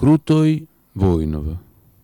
Krutoi Voinov.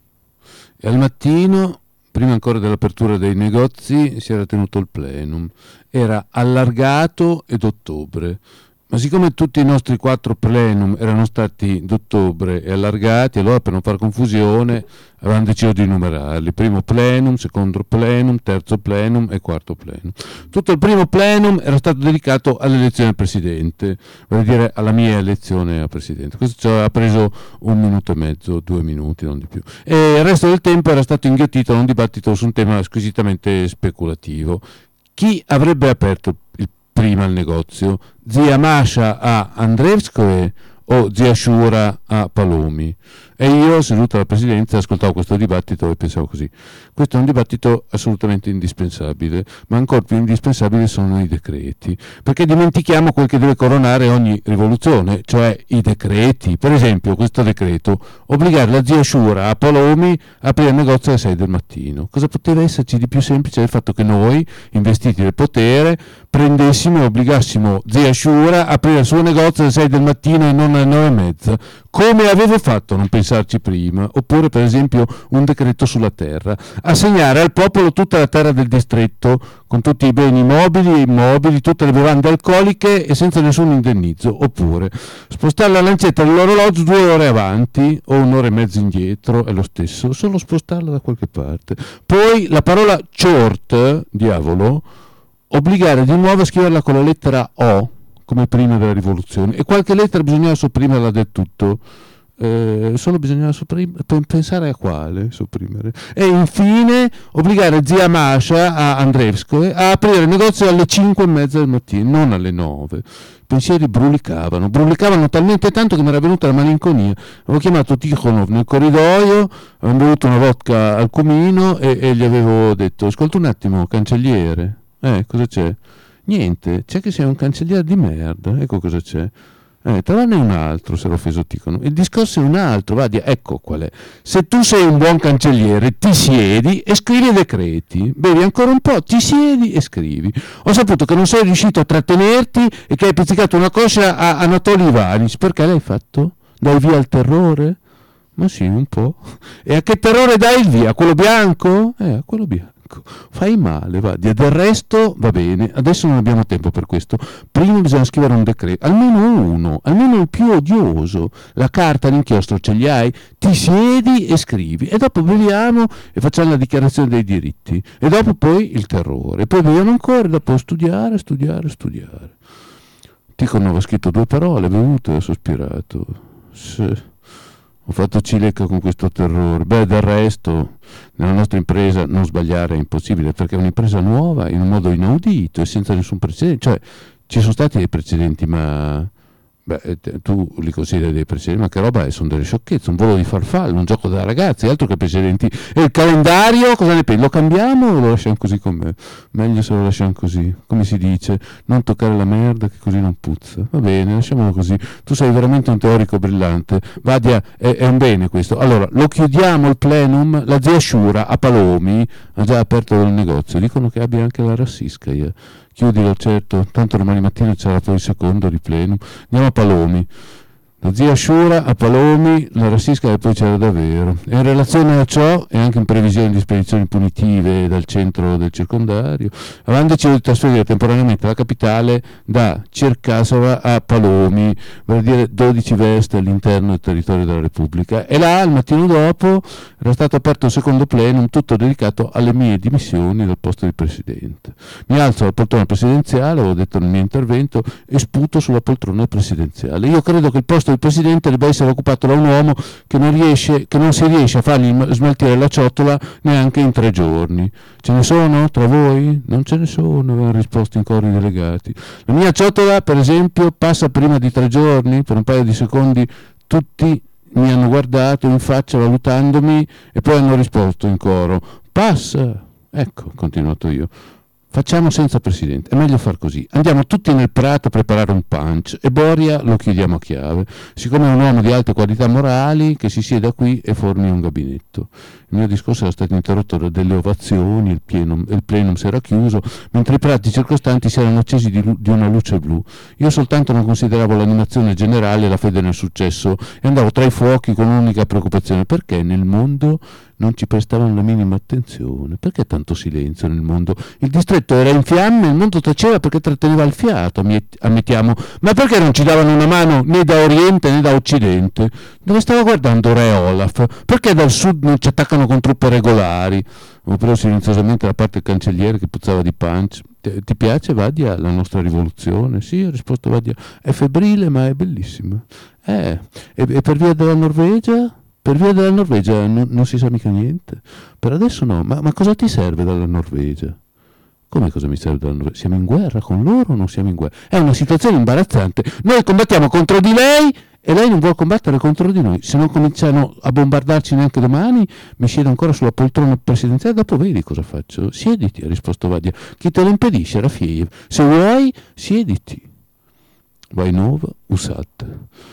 E al mattino, prima ancora dell'apertura dei negozi, si era tenuto il plenum. Era allargato ed ottobre. Ma siccome tutti i nostri 4 plenum erano stati d'ottobre e allargati, allora per non far confusione avevano deciso di numerarli: primo plenum, secondo plenum, terzo plenum e quarto plenum. Tutto il primo plenum era stato dedicato all'elezione del presidente, vale dire alla mia elezione a presidente. Questo ci ha preso 1 minuto e mezzo, 2 minuti, non di più. E il resto del tempo era stato inghiottito da un dibattito su un tema squisitamente speculativo. Chi avrebbe aperto prima il negozio? Zia Masha a Andreevskoe o zia Shura a Palomi? E io, seduto alla presidenza, ascoltavo questo dibattito e pensavo così: questo è un dibattito assolutamente indispensabile, ma ancora più indispensabili sono i decreti, perché dimentichiamo quel che deve coronare ogni rivoluzione, cioè i decreti. Per esempio, questo decreto: obbligare la zia Shura a Palomi a aprire il negozio alle 6 del mattino. Cosa poteva esserci di più semplice del fatto che noi, investiti del potere, prendessimo e obbligassimo zia Shura a aprire il suo negozio alle 6 del mattino e non alle 9:30? Come avevo fatto a non pensarci prima? Oppure, per esempio, un decreto sulla terra: assegnare al popolo tutta la terra del distretto, con tutti i beni mobili e immobili, tutte le bevande alcoliche e senza nessun indennizzo. Oppure spostare la lancetta dell'orologio 2 ore avanti o 1 ora e mezzo indietro, è lo stesso, solo spostarla da qualche parte. Poi la parola short, diavolo, obbligare di nuovo a scriverla con la lettera O, come prima della rivoluzione, e qualche lettera bisognava sopprimerla del tutto. Solo bisognava pensare a quale sopprimere. E infine obbligare zia Masha a Andreevskoe a aprire il negozio alle 5:30 del mattino, non alle 9. I pensieri brulicavano talmente tanto che mi era venuta la malinconia. Avevo chiamato Tikhonov nel corridoio, avevo bevuto una vodka al cumino e gli avevo detto: ascolta un attimo, cancelliere, cosa c'è? Niente, c'è che sei un cancelliere di merda, ecco cosa c'è. Trovane un altro, se l'ho offeso Tikhonov. Il discorso è un altro, ecco qual è. Se tu sei un buon cancelliere, ti siedi e scrivi i decreti, bevi ancora un po', ti siedi e scrivi. Ho saputo che non sei riuscito a trattenerti e che hai pizzicato una coscia a Anatoli Ivanis. Perché l'hai fatto? Dai via al terrore? Ma sì, un po'. E a che terrore dai il via? A quello bianco? A quello bianco. Fai male, del resto va bene, adesso non abbiamo tempo per questo. Prima bisogna scrivere un decreto, almeno uno, almeno il più odioso. La carta, l'inchiostro ce li hai? Ti siedi e scrivi, e dopo beviamo e facciamo la dichiarazione dei diritti, e dopo poi il terrore, e poi beviamo ancora, e dopo studiare. Tikhonov ha scritto 2 parole, bevuto e ha sospirato. Ho fatto cilecca con questo terrore. Del resto, nella nostra impresa non sbagliare è impossibile, perché è un'impresa nuova, in un modo inaudito e senza nessun precedente. Cioè, ci sono stati dei precedenti, ma tu li consideri dei precedenti, ma che roba è? Sono delle sciocchezze, un volo di farfalle, un gioco da ragazzi, altro che precedenti. E il calendario, cosa ne pensi? Lo cambiamo o lo lasciamo così com'è? Meglio se lo lasciamo così, come si dice, non toccare la merda che così non puzza. Va bene, lasciamolo così. Tu sei veramente un teorico brillante. Vadia, è un bene questo. Allora, lo chiudiamo il plenum. La zia Shura a Palomi ha già aperto il negozio, dicono che abbia anche la Rassiskaya. Chiudilo, certo, tanto domani mattina c'era poi il secondo di plenum. Andiamo a Palomi. La zia Shura a Palomi, la Rassiskaya, e poi c'era davvero. E in relazione a ciò, e anche in previsione di spedizioni punitive dal centro del circondario, avevano deciso di trasferire temporaneamente la capitale da Cerkasova a Palomi, vale dire 12 verste all'interno del territorio della Repubblica. E là, il mattino dopo, era stato aperto il secondo plenum, tutto dedicato alle mie dimissioni dal posto di presidente. Mi alzo alla poltrona presidenziale, avevo detto nel mio intervento, e sputo sulla poltrona presidenziale. Io credo che il posto del presidente debba essere occupato da un uomo che non si riesce a fargli smaltire la ciotola neanche in 3 giorni. Ce ne sono tra voi? Non ce ne sono, avevano risposto in coro i delegati. La mia ciotola, per esempio, passa prima di 3 giorni, per un paio di secondi tutti mi hanno guardato in faccia valutandomi e poi hanno risposto in coro: passa. Ecco, ho continuato io. Facciamo senza presidente, è meglio far così. Andiamo tutti nel prato a preparare un punch e Boria lo chiudiamo a chiave. Siccome è un uomo di alte qualità morali, che si sieda qui e formi un gabinetto. Il mio discorso era stato interrotto da delle ovazioni, il plenum si era chiuso, mentre i prati circostanti si erano accesi di una luce blu. Io soltanto non consideravo l'animazione generale e la fede nel successo e andavo tra i fuochi con un'unica preoccupazione: perché nel mondo non ci prestavano la minima attenzione? Perché tanto silenzio nel mondo? Il distretto era in fiamme, il mondo taceva perché tratteneva il fiato, ammettiamo, ma perché non ci davano una mano né da oriente né da occidente? Dove stava guardando Re Olaf? Perché dal sud non ci attaccano con truppe regolari? Ho preso silenziosamente da parte del cancelliere che puzzava di punch. Ti piace, Vadia, la nostra rivoluzione? Sì, ho risposto Vadia, è febbrile ma è bellissima. E per via della Norvegia? Per via della Norvegia non si sa mica niente. Per adesso no, ma cosa ti serve dalla Norvegia? Come cosa mi serve dalla Norvegia? Siamo in guerra con loro o non siamo in guerra? È una situazione imbarazzante. Noi combattiamo contro di lei e lei non vuole combattere contro di noi. Se non cominciano a bombardarci neanche domani, mi siedo ancora sulla poltrona presidenziale, dopo vedi cosa faccio. Siediti, ha risposto Vadia. Chi te lo impedisce, Rafiev? Se vuoi, siediti. Vainova, Usat.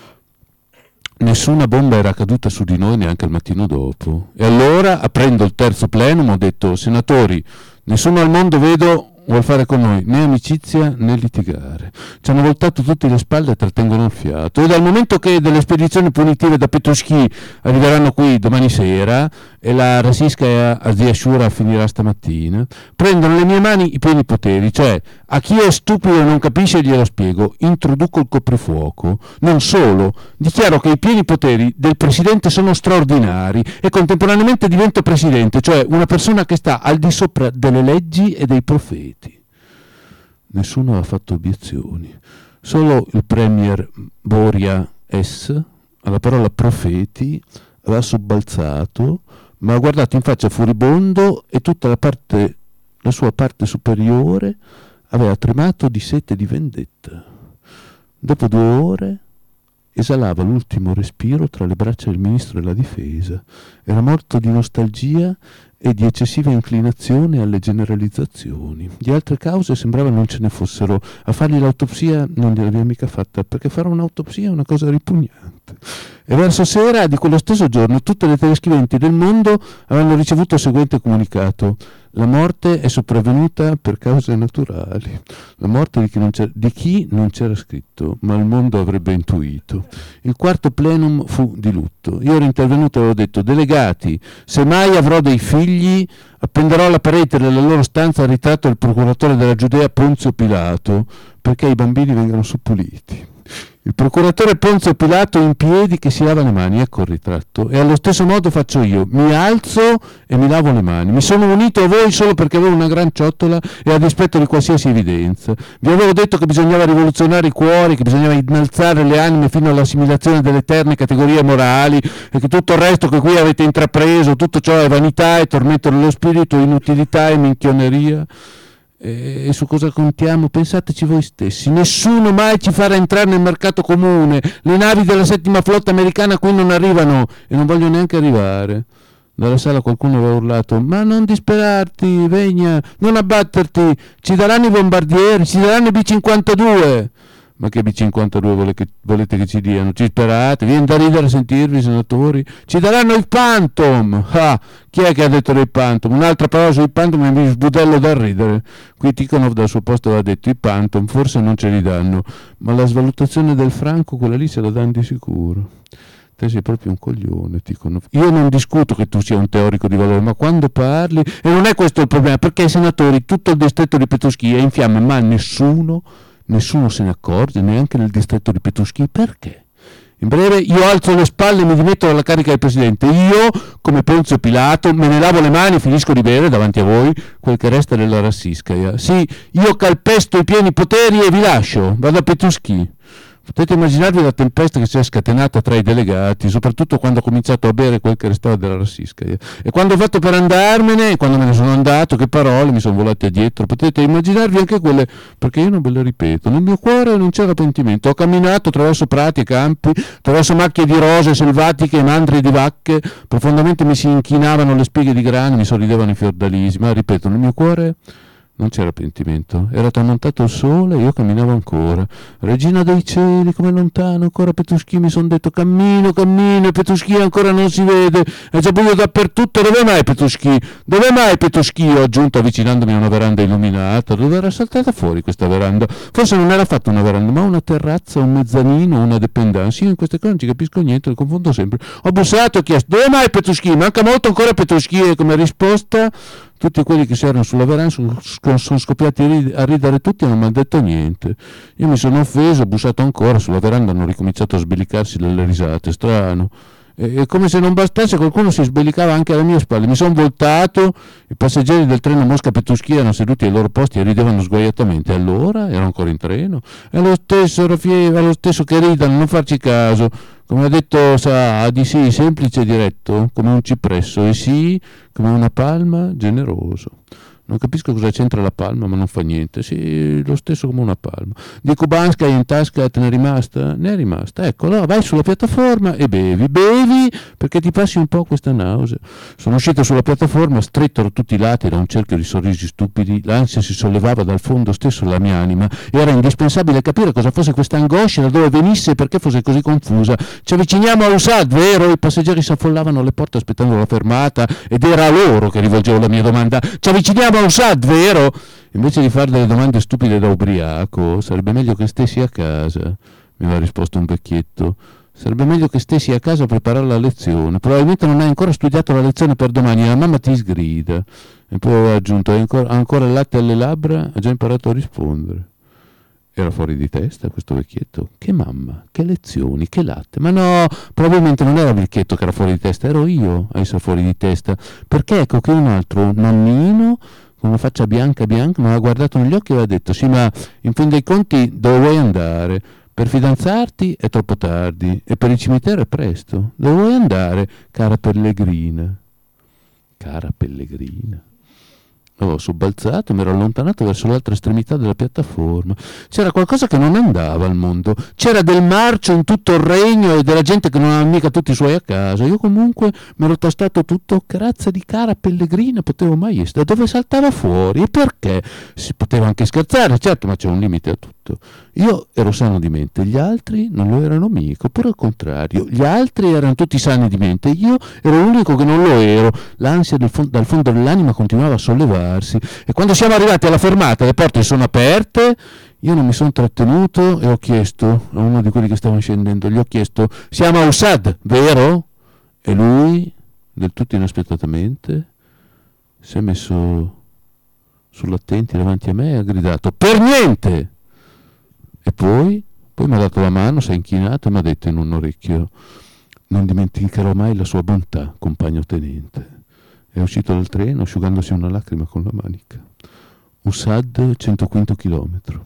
Nessuna bomba era caduta su di noi neanche il mattino dopo. E allora, aprendo il terzo plenum, ho detto: senatori, nessuno al mondo vedo vuol fare con noi né amicizia né litigare. Ci hanno voltato tutti le spalle e trattengono il fiato. E dal momento che delle spedizioni punitive da Petuschi arriveranno qui domani sera e la Rossijskaja a Zia Shura finirà stamattina, prendono le mie mani i pieni poteri, cioè a chi è stupido e non capisce glielo spiego, introduco il coprifuoco. Non solo, dichiaro che i pieni poteri del presidente sono straordinari e contemporaneamente divento presidente, cioè una persona che sta al di sopra delle leggi e dei profeti. Nessuno ha fatto obiezioni, solo il premier Boria S alla parola profeti aveva sobbalzato, ma ha guardato in faccia furibondo e tutta la sua parte superiore aveva tremato di sete e di vendetta. Dopo 2 ore esalava l'ultimo respiro tra le braccia del ministro della difesa. Era morto di nostalgia e di eccessiva inclinazione alle generalizzazioni. Di altre cause sembrava non ce ne fossero. A fargli l'autopsia non gliel'aveva mica fatta, perché fare un'autopsia è una cosa ripugnante. E verso sera di quello stesso giorno tutte le telescriventi del mondo avevano ricevuto il seguente comunicato: la morte è sopravvenuta per cause naturali. La morte di chi non c'era scritto, ma il mondo avrebbe intuito. Il quarto plenum fu di lutto. Io ero intervenuto e avevo detto: delegati, se mai avrò dei figli, appenderò alla parete della loro stanza il ritratto del procuratore della Giudea Ponzio Pilato, perché i bambini vengano suppuliti. Il procuratore Ponzio Pilato in piedi che si lava le mani, ecco il ritratto, e allo stesso modo faccio io, mi alzo e mi lavo le mani. Mi sono unito a voi solo perché avevo una gran ciotola e a dispetto di qualsiasi evidenza. Vi avevo detto che bisognava rivoluzionare i cuori, che bisognava innalzare le anime fino all'assimilazione delle eterne categorie morali e che tutto il resto che qui avete intrapreso, tutto ciò è vanità e tormento dello spirito, inutilità e minchioneria. E su cosa contiamo? Pensateci voi stessi. Nessuno mai ci farà entrare nel mercato comune. Le navi della 7ª flotta americana qui non arrivano e non vogliono neanche arrivare. Dalla sala qualcuno aveva urlato: ma non disperarti, Vegna, non abbatterti, ci daranno i bombardieri, ci daranno i B-52. Ma che B-52 volete che ci diano? Ci sperate? Viene da ridere a sentirvi, senatori. Ci daranno il Phantom. Ah, chi è che ha detto dei Phantom? Un'altra parola sui Phantom e mi sbudello da ridere. Qui Tikhonov dal suo posto aveva detto: i Phantom forse non ce li danno, ma la svalutazione del franco, quella lì ce la danno di sicuro. Te sei proprio un coglione, Tikhonov. Io non discuto che tu sia un teorico di valore, ma quando parli, e non è questo il problema, perché i senatori, tutto il distretto di Petuschi è in fiamme, ma nessuno se ne accorge, neanche nel distretto di Petuschi. Perché? In breve, io alzo le spalle e mi dimetto dalla carica di presidente. Io, come Ponzio Pilato, me ne lavo le mani e finisco di bere davanti a voi quel che resta della Rossijskaja. Sì, io calpesto i pieni poteri e vi lascio, vado a Petuschi. Potete immaginarvi la tempesta che si è scatenata tra i delegati, soprattutto quando ho cominciato a bere quel che restava della Rossijskaja. E quando ho fatto per andarmene, e quando me ne sono andato, che parole mi sono volate dietro. Potete immaginarvi anche quelle, perché io non ve le ripeto. Nel mio cuore non c'era pentimento. Ho camminato attraverso prati e campi, attraverso macchie di rose selvatiche e mandrie di vacche. Profondamente mi si inchinavano le spighe di grano, mi sorridevano i fiordalisi. Ma ripeto, nel mio cuore Non c'era pentimento, era tramontato il sole e io camminavo ancora. Regina dei cieli, come lontano, ancora Petuschi, mi son detto, cammino, e Petuschi ancora non si vede, è già buio dappertutto, dove mai Petuschi? Dove mai Petuschi? Ho aggiunto avvicinandomi a una veranda illuminata, dove era saltata fuori questa veranda. Forse non era fatta una veranda, ma una terrazza, un mezzanino, una dependance. Io in queste cose non ci capisco niente, le confondo sempre. Ho bussato, ho chiesto, dove mai Petuschi? Manca molto ancora Petuschi, e come risposta tutti quelli che si erano sulla veranda sono scoppiati a ridere tutti e non mi hanno detto niente. Io mi sono offeso, ho bussato ancora, sulla veranda hanno ricominciato a sbellicarsi dalle risate, strano. E come se non bastasse, qualcuno si sbellicava anche alle mie spalle. Mi sono voltato, i passeggeri del treno Mosca-Petuschi erano seduti ai loro posti e ridevano sguaiatamente. Allora ero ancora in treno, è lo stesso Raffaele, è lo stesso che ridano, non farci caso. Come ha detto Saad, di sì, semplice e diretto, come un cipresso, e sì, come una palma, generoso. Non capisco cosa c'entra la palma, ma non fa niente. Sì, lo stesso come una palma. Di Kubanskaya in tasca te n'è rimasta? Ne è rimasta. Ecco, allora vai sulla piattaforma e bevi, perché ti passi un po' questa nausea. Sono uscito sulla piattaforma, strettero tutti i lati da un cerchio di sorrisi stupidi. L'ansia si sollevava dal fondo stesso della mia anima. Era indispensabile capire cosa fosse questa angoscia, da dove venisse e perché fosse così confusa. Ci avviciniamo a Usad, vero? I passeggeri si affollavano alle porte aspettando la fermata ed era a loro che rivolgevo la mia domanda. Ci avviciniamo a Usad, vero? Invece di fare delle domande stupide da ubriaco, sarebbe meglio che stessi a casa, mi aveva risposto un vecchietto. Sarebbe meglio che stessi a casa a preparare la lezione. Probabilmente non hai ancora studiato la lezione per domani, la mamma ti sgrida. E poi aveva aggiunto, hai ancora il latte alle labbra? Ha già imparato a rispondere. Era fuori di testa questo vecchietto? Che mamma, che lezioni, che latte. Ma no, probabilmente non era il vecchietto che era fuori di testa, ero io a essere fuori di testa. Perché ecco che un altro nonnino con una faccia bianca mi aveva guardato negli occhi e aveva detto, sì, ma in fin dei conti dove vuoi andare? Per fidanzarti è troppo tardi e per il cimitero è presto. Dove vuoi andare, cara Pellegrina? Cara Pellegrina. Ho sobbalzato e mi ero allontanato verso l'altra estremità della piattaforma. C'era qualcosa che non andava al mondo. C'era del marcio in tutto il regno e della gente che non aveva mica tutti i suoi a casa. Io comunque mi ero tastato tutto. Che razza di cara Pellegrina potevo mai essere? Da dove saltava fuori? E perché? Si poteva anche scherzare, certo, ma c'è un limite a tutto. Io ero sano di mente, gli altri non lo erano mica, oppure al contrario. Gli altri erano tutti sani di mente, io ero l'unico che non lo ero. L'ansia dal fondo dell'anima continuava a sollevarsi. E quando siamo arrivati alla fermata, le porte sono aperte. Io non mi sono trattenuto e ho chiesto a uno di quelli che stavano scendendo, gli ho chiesto, siamo a Usad, vero? E lui, del tutto inaspettatamente, si è messo sull'attenti davanti a me e ha gridato, per niente! E poi mi ha dato la mano, si è inchinato e mi ha detto in un orecchio, non dimenticherò mai la sua bontà, compagno tenente. È uscito dal treno asciugandosi una lacrima con la manica. Usad, 105 chilometro.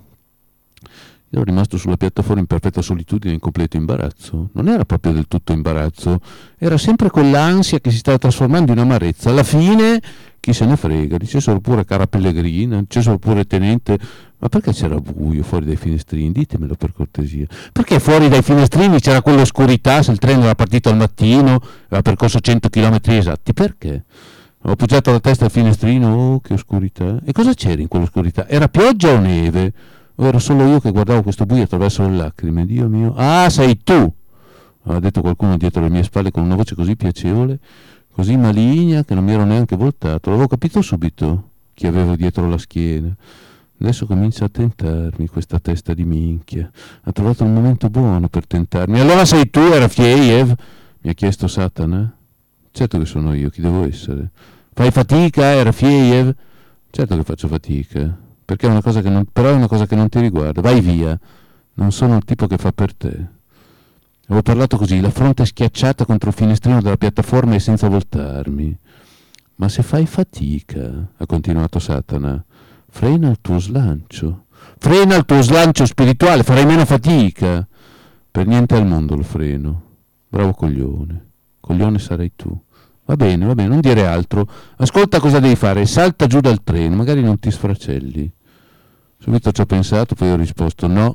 Io ero rimasto sulla piattaforma in perfetta solitudine e in completo imbarazzo. Non era proprio del tutto imbarazzo, era sempre quell'ansia che si stava trasformando in amarezza. Alla fine, chi se ne frega, dicessero pure cara Pellegrina, dicessero pure tenente, ma perché c'era buio fuori dai finestrini? Ditemelo per cortesia. Perché fuori dai finestrini c'era quell'oscurità se il treno era partito al mattino, aveva percorso 100 km esatti? Perché? Ho appoggiato la testa al finestrino, oh che oscurità. E cosa c'era in quell'oscurità? Era pioggia o neve? O ero solo io che guardavo questo buio attraverso le lacrime? Dio mio, ah, sei tu! Aveva detto qualcuno dietro le mie spalle con una voce così piacevole, così maligna che non mi ero neanche voltato. L'avevo capito subito chi avevo dietro la schiena. Adesso comincia a tentarmi questa testa di minchia. Ha trovato il momento buono per tentarmi. Allora sei tu, Rafiev? Mi ha chiesto Satana. Certo che sono io, chi devo essere? Fai fatica, Rafiev? Certo che faccio fatica, perché è una cosa che non, però è una cosa che non ti riguarda. Vai via, non sono il tipo che fa per te. Avevo parlato così, la fronte schiacciata contro il finestrino della piattaforma e senza voltarmi. Ma se fai fatica, ha continuato Satana, frena il tuo slancio. Frena il tuo slancio spirituale, farai meno fatica. Per niente al mondo lo freno. Bravo coglione. Coglione sarai tu. Va bene, non dire altro. Ascolta cosa devi fare. Salta giù dal treno, magari non ti sfracelli. Subito ci ho pensato, poi ho risposto no,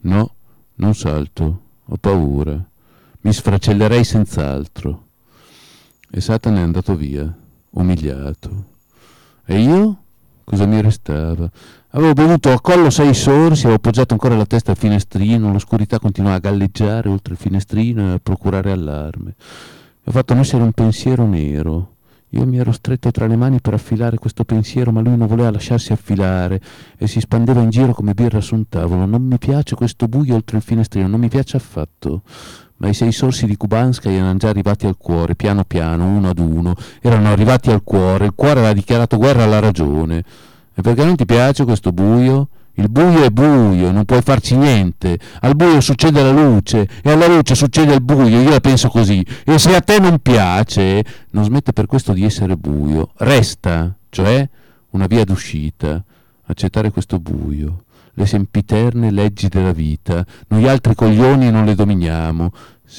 non salto. Ho paura. Mi sfracellerei senz'altro. E Satana è andato via, umiliato. E io? Cosa mi restava? Avevo bevuto a collo 6 sorsi, avevo appoggiato ancora la testa al finestrino, l'oscurità continuava a galleggiare oltre il finestrino e a procurare allarme. Ho fatto nascere un pensiero nero. Io mi ero stretto tra le mani per affilare questo pensiero, ma lui non voleva lasciarsi affilare e si spandeva in giro come birra su un tavolo. Non mi piace questo buio oltre il finestrino, non mi piace affatto. Ma i 6 sorsi di Kubanska erano già arrivati al cuore, piano piano, uno ad uno. Erano arrivati al cuore, il cuore aveva dichiarato guerra alla ragione. E perché non ti piace questo buio? Il buio è buio, non puoi farci niente. Al buio succede la luce e alla luce succede il buio, io la penso così. E se a te non piace, non smette per questo di essere buio. Resta, cioè, una via d'uscita. Accettare questo buio. Le sempiterne leggi della vita. Noi altri coglioni non le dominiamo.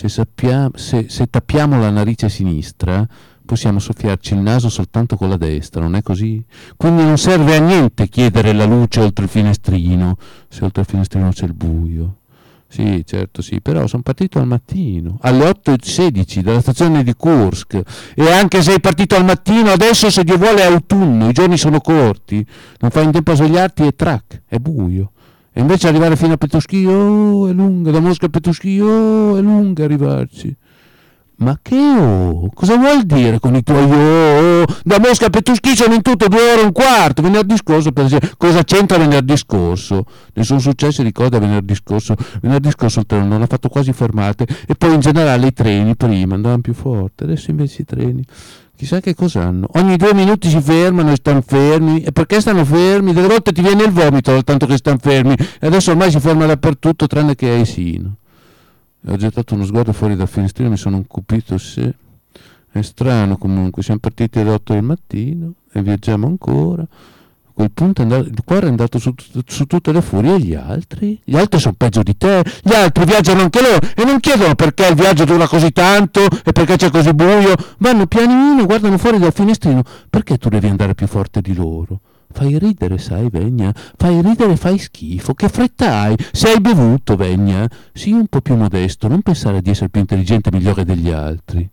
Se tappiamo la narice sinistra, possiamo soffiarci il naso soltanto con la destra, non è così? Quindi non serve a niente chiedere la luce oltre il finestrino, se oltre il finestrino c'è il buio. Sì, certo, sì, però sono partito al mattino, alle 8:16 dalla stazione di Kursk, e anche se sei partito al mattino, adesso se Dio vuole è autunno, i giorni sono corti, non fai in tempo a svegliarti e trac, è buio. E invece arrivare fino a Petuschio, oh, è lunga, da Mosca a Petuschio, oh, è lunga arrivarci. Ma che cosa vuol dire con i tuoi Da Mosca a Petuschi sono in tutto 2 ore e un quarto. Venerdì scorso, per esempio, cosa c'entra venerdì scorso? Ne sono successe di cose venerdì scorso. Venerdì scorso il treno non ha fatto quasi fermate, e poi in generale i treni prima andavano più forte, adesso invece i treni chissà che cosa hanno. Ogni 2 minuti si fermano e stanno fermi. E perché stanno fermi? Delle volte ti viene il vomito dal tanto che stanno fermi, e adesso ormai si ferma dappertutto tranne che a Esino. Ho gettato uno sguardo fuori dal finestrino e mi sono incupito. Se è strano, comunque siamo partiti alle 8 del mattino e viaggiamo ancora. A quel punto il cuore è andato su tutte le furie. E gli altri sono peggio di te. Gli altri viaggiano anche loro e non chiedono perché il viaggio dura così tanto e perché c'è così buio. Vanno pianino, guardano fuori dal finestrino. Perché tu devi andare più forte di loro? Fai ridere, sai, Vegna? Fai ridere, fai schifo. Che fretta hai? Se hai bevuto, Vegna? Sii un po' più modesto, non pensare di essere più intelligente e migliore degli altri.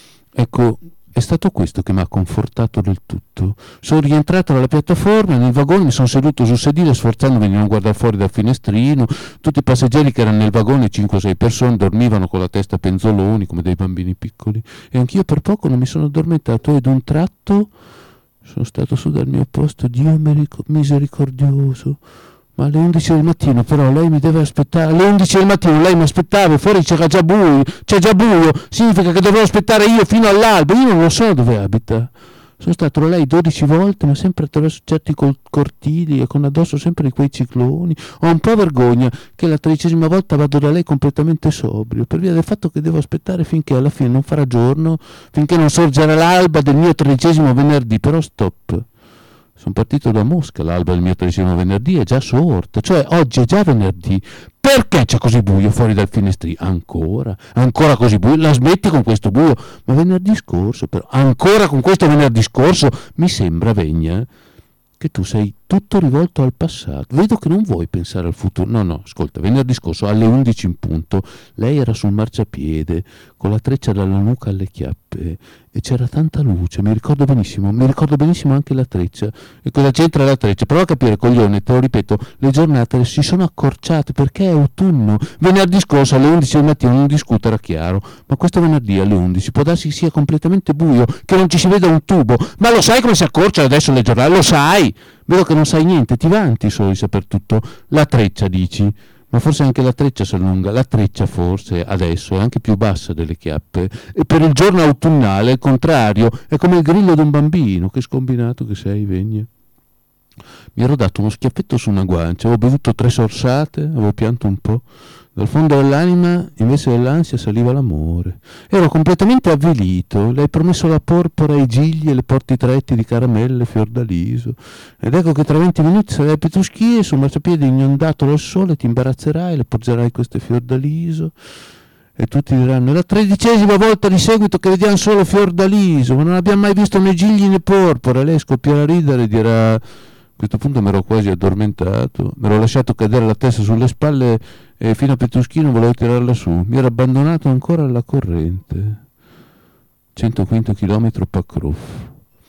Ecco, è stato questo che mi ha confortato del tutto. Sono rientrato dalla piattaforma, nel vagone mi sono seduto sul sedile sforzandomi di non guardare fuori dal finestrino. Tutti i passeggeri che erano nel vagone, 5 o 6 persone, dormivano con la testa penzoloni come dei bambini piccoli. E anch'io per poco non mi sono addormentato, ed un tratto sono stato su dal mio posto. Dio misericordioso. Ma alle 11 del mattino però lei mi deve aspettare. Alle 11 del mattino lei mi aspettava, fuori c'è già buio, significa che dovrò aspettare io fino all'alba. Io non lo so dove abita. Sono stato da lei 12 volte, ma sempre attraverso certi cortili e con addosso sempre quei cicloni. Ho un po' vergogna che la 13ª volta vado da lei completamente sobrio, per via del fatto che devo aspettare finché alla fine non farà giorno, finché non sorgerà l'alba del mio 13° venerdì. Però stop. Sono partito da Mosca, l'alba del mio 13° venerdì è già sorta, cioè oggi è già venerdì. Perché c'è così buio fuori dal finestrino? Ancora così buio? La smetti con questo buio? Ma venerdì scorso, però, ancora con questo venerdì scorso? Mi sembra, Vegna, che tu sei tutto rivolto al passato. Vedo che non vuoi pensare al futuro. No, ascolta, venerdì scorso alle 11 in punto lei era sul marciapiede con la treccia dalla nuca alle chiappe e c'era tanta luce, mi ricordo benissimo anche la treccia. E cosa c'entra la treccia? Prova a capire, coglione, te lo ripeto, le giornate si sono accorciate perché è autunno. Venerdì scorso alle 11 del mattino non discuto, era chiaro, ma questo venerdì alle 11 può darsi che sia completamente buio, che non ci si veda un tubo. Ma lo sai come si accorciano adesso le giornate? Lo sai? Vedo che non sai niente, ti vanti solo di saper tutto. La treccia, dici? Ma forse anche la treccia si allunga. La treccia forse adesso è anche più bassa delle chiappe, e per il giorno autunnale il contrario, è come il grillo di un bambino. Che scombinato che sei, Vegna. Mi ero dato uno schiaffetto su una guancia, avevo bevuto 3 sorsate, avevo pianto un po'. Dal fondo dell'anima, invece dell'ansia, saliva l'amore. Ero completamente avvilito. Le hai promesso la porpora ai gigli e le porti tretti di caramelle fiordaliso. Ed ecco che tra 20 minuti sarai a Petuschie, sul marciapiede inondato dal sole, ti imbarazzerai, le porgerai queste fiordaliso. E tutti diranno: è la 13ª volta di seguito che vediamo solo fiordaliso, ma non abbiamo mai visto né gigli né porpora. Lei scoppierà a ridere e dirà: a questo punto mi ero quasi addormentato, mi ero lasciato cadere la testa sulle spalle e fino a Petuschino volevo tirarla su. Mi ero abbandonato ancora alla corrente. 105 km Pakrof.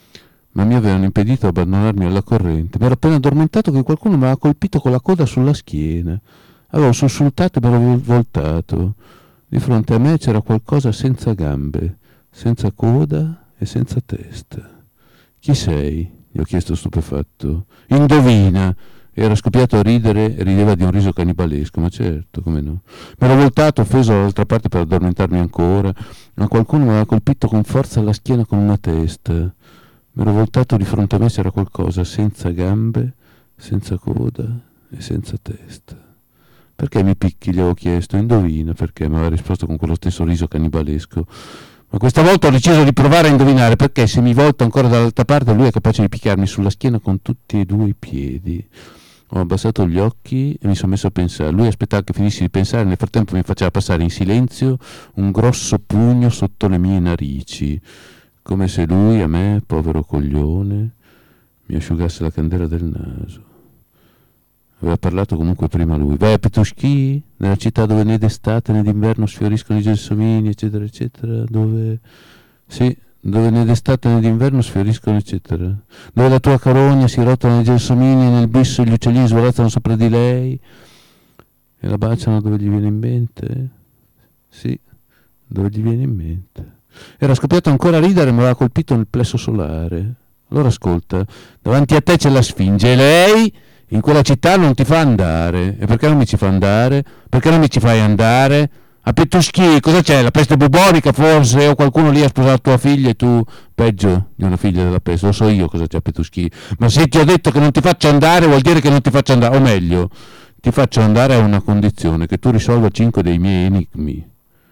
ma mi avevano impedito di abbandonarmi alla corrente. Mi ero appena addormentato che qualcuno mi aveva colpito con la coda sulla schiena. Avevo sussultato e mi ero voltato. Di fronte a me c'era qualcosa senza gambe, senza coda e senza testa. Chi sei? Gli ho chiesto stupefatto. Indovina! Era scoppiato a ridere e rideva di un riso cannibalesco, ma certo, come no. Mi ero voltato, offeso dall'altra parte per addormentarmi ancora, ma qualcuno mi aveva colpito con forza alla schiena con una testa. Mi ero voltato, di fronte a me c'era qualcosa senza gambe, senza coda e senza testa. Perché mi picchi? Gli avevo chiesto. Indovina perché, mi aveva risposto con quello stesso riso cannibalesco. Ma questa volta ho deciso di provare a indovinare perché se mi volto ancora dall'altra parte lui è capace di picchiarmi sulla schiena con tutti e due i piedi. Ho abbassato gli occhi e mi sono messo a pensare. Lui aspettava che finissi di pensare, nel frattempo mi faceva passare in silenzio un grosso pugno sotto le mie narici, come se lui, a me, povero coglione, mi asciugasse la candela del naso. Aveva parlato comunque prima lui. Vai a Petuschi, nella città dove né d'estate né d'inverno sfioriscono i gelsomini, eccetera, eccetera, dove... Sì, dove né d'estate né d'inverno sfioriscono, eccetera. Dove la tua carogna si rotola nei gelsomini e nel bisso gli uccellini svolazzano sopra di lei e la baciano dove gli viene in mente. Sì, dove gli viene in mente. Era scoppiato ancora a ridere e mi aveva colpito nel plesso solare. Allora ascolta, davanti a te c'è la Sfinge e lei... In quella città non ti fa andare. E perché non mi ci fa andare? Perché non mi ci fai andare? A Petuschi, cosa c'è? La peste bubonica forse? O qualcuno lì ha sposato tua figlia e tu, peggio di una figlia della peste, lo so io cosa c'è a Petuschi. Ma se ti ho detto che non ti faccio andare, vuol dire che non ti faccio andare. O meglio, ti faccio andare a una condizione, che tu risolva 5 dei miei enigmi.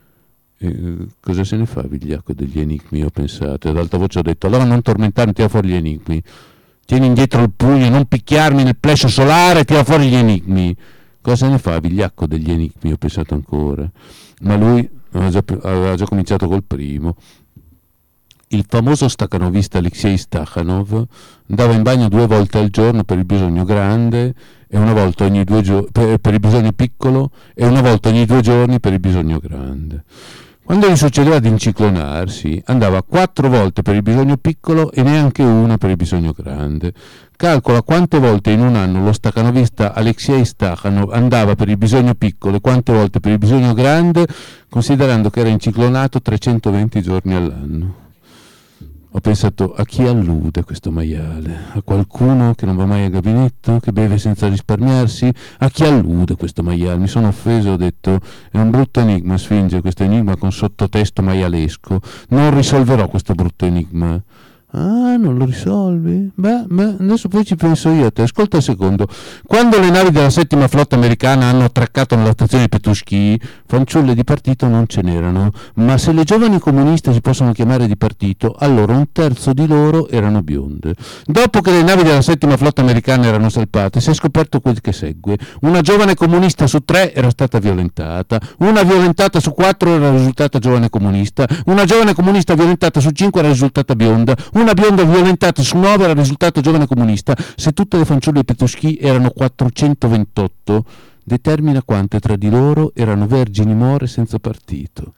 Cosa se ne fa vigliacco degli enigmi, ho pensato. Ad alta voce ho detto, allora non tormentarmi, tira fuori gli enigmi. Tieni indietro il pugno, non picchiarmi nel plesso solare, tira fuori gli enigmi. Cosa se ne fa, vigliacco degli enigmi, ho pensato ancora. Ma lui aveva già cominciato col primo. Il famoso staccanovista Alexei Stakhanov andava in bagno 2 volte al giorno per il bisogno grande e una volta ogni 2 giorni per il bisogno piccolo e una volta ogni 2 giorni per il bisogno grande. Quando gli succedeva di inciclonarsi, andava 4 volte per il bisogno piccolo e neanche una per il bisogno grande. Calcola quante volte in un anno lo staccanovista Alexei Stakhanov andava per il bisogno piccolo e quante volte per il bisogno grande, considerando che era inciclonato 320 giorni all'anno. Ho pensato, a chi allude questo maiale? A qualcuno che non va mai al gabinetto, che beve senza risparmiarsi? A chi allude questo maiale? Mi sono offeso, ho detto, è un brutto enigma, Sfinge, questo enigma con sottotesto maialesco. Non risolverò questo brutto enigma. Ah, non lo risolvi? Beh, adesso poi ci penso io a te. Ascolta un secondo. Quando le navi della 7ª flotta americana hanno attraccato nella stazione di Petuschi, fanciulle di partito non ce n'erano, ma se le giovani comuniste si possono chiamare di partito, allora 1/3 di loro erano bionde. Dopo che le navi della 7ª flotta americana erano salpate, si è scoperto quel che segue. Una giovane comunista su 3 era stata violentata, una violentata su 4 era risultata giovane comunista, una giovane comunista violentata su 5 era risultata bionda, una bionda violentata su 9 era risultato giovane comunista. Se tutte le fanciulle di Petuschi erano 428, determina quante tra di loro erano vergini more senza partito.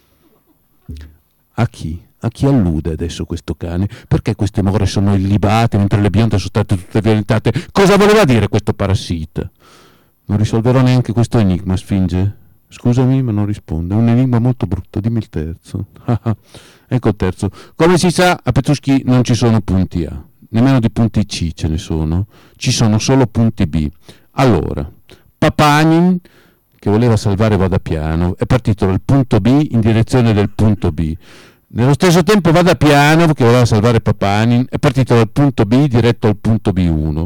A chi? A chi allude adesso questo cane? Perché queste more sono illibate mentre le bionde sono state tutte violentate? Cosa voleva dire questo parassita? Non risolverò neanche questo enigma, Sfinge. Scusami, ma non risponde. È un enigma molto brutto. Dimmi il terzo. Ecco il terzo. Come si sa, a Petuschi non ci sono punti A, nemmeno di punti C ce ne sono. Ci sono solo punti B. Allora, Papanin, che voleva salvare Vadapiano, è partito dal punto B in direzione del punto B. Nello stesso tempo Vadapiano, che voleva salvare Papanin, è partito dal punto B diretto al punto B1.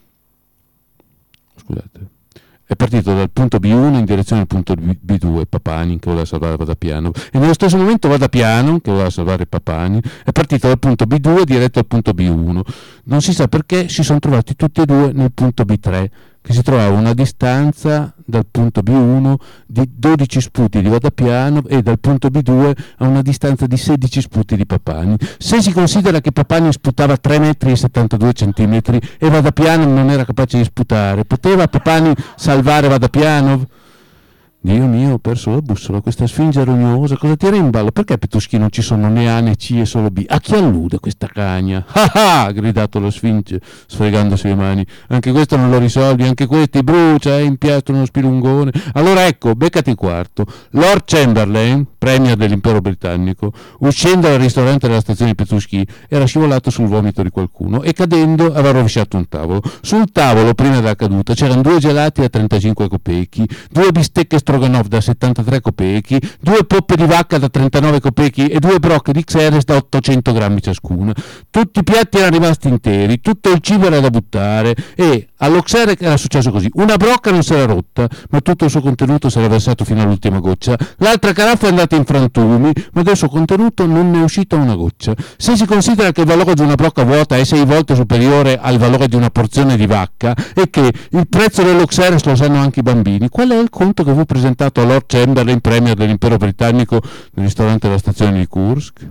Scusate. È partito dal punto B1 in direzione al punto B2, Papanin, che voleva salvare Vadapiano. E nello stesso momento Vadapiano, che voleva salvare Papanin, è partito dal punto B2 diretto al punto B1. Non si sa perché si sono trovati tutti e due nel punto B3, che si trovava a una distanza dal punto B1 di 12 sputi di Vadapiano e dal punto B2 a una distanza di 16 sputi di Papanin. Se si considera che Papanin sputava 3,72 metri e Vadapiano non era capace di sputare, poteva Papanin salvare Vadapiano? Dio mio, ho perso la bussola, questa sfinge rognosa, cosa tira in ballo? Perché Petuschi non ci sono né A né C e solo B? A chi allude questa cagna? Ah ah! Ha gridato la sfinge, sfregandosi le mani. Anche questo non lo risolvi, anche questi brucia, impiastro uno spilungone. Allora ecco, beccati quarto. Lord Chamberlain, premier dell'impero britannico, uscendo dal ristorante della stazione di Petuschi, era scivolato sul vomito di qualcuno e cadendo aveva rovesciato un tavolo. Sul tavolo, prima della caduta, c'erano 2 gelati a 35 copechi, 2 bistecche Stroganov da 73 copechi, 2 poppe di vacca da 39 copechi e 2 brocche di Xeres da 800 grammi ciascuna. Tutti i piatti erano rimasti interi, tutto il cibo era da buttare e allo Xeres era successo così: una brocca non si era rotta, ma tutto il suo contenuto si era versato fino all'ultima goccia. L'altra caraffa è andata in frantumi, ma del suo contenuto non ne è uscita una goccia. Se si considera che il valore di una brocca vuota è 6 volte superiore al valore di una porzione di vacca e che il prezzo dello Xeres lo sanno anche i bambini, qual è il conto che fu presentato a Lord Chamberlain, premier dell'impero britannico, nel ristorante della stazione di Kursk?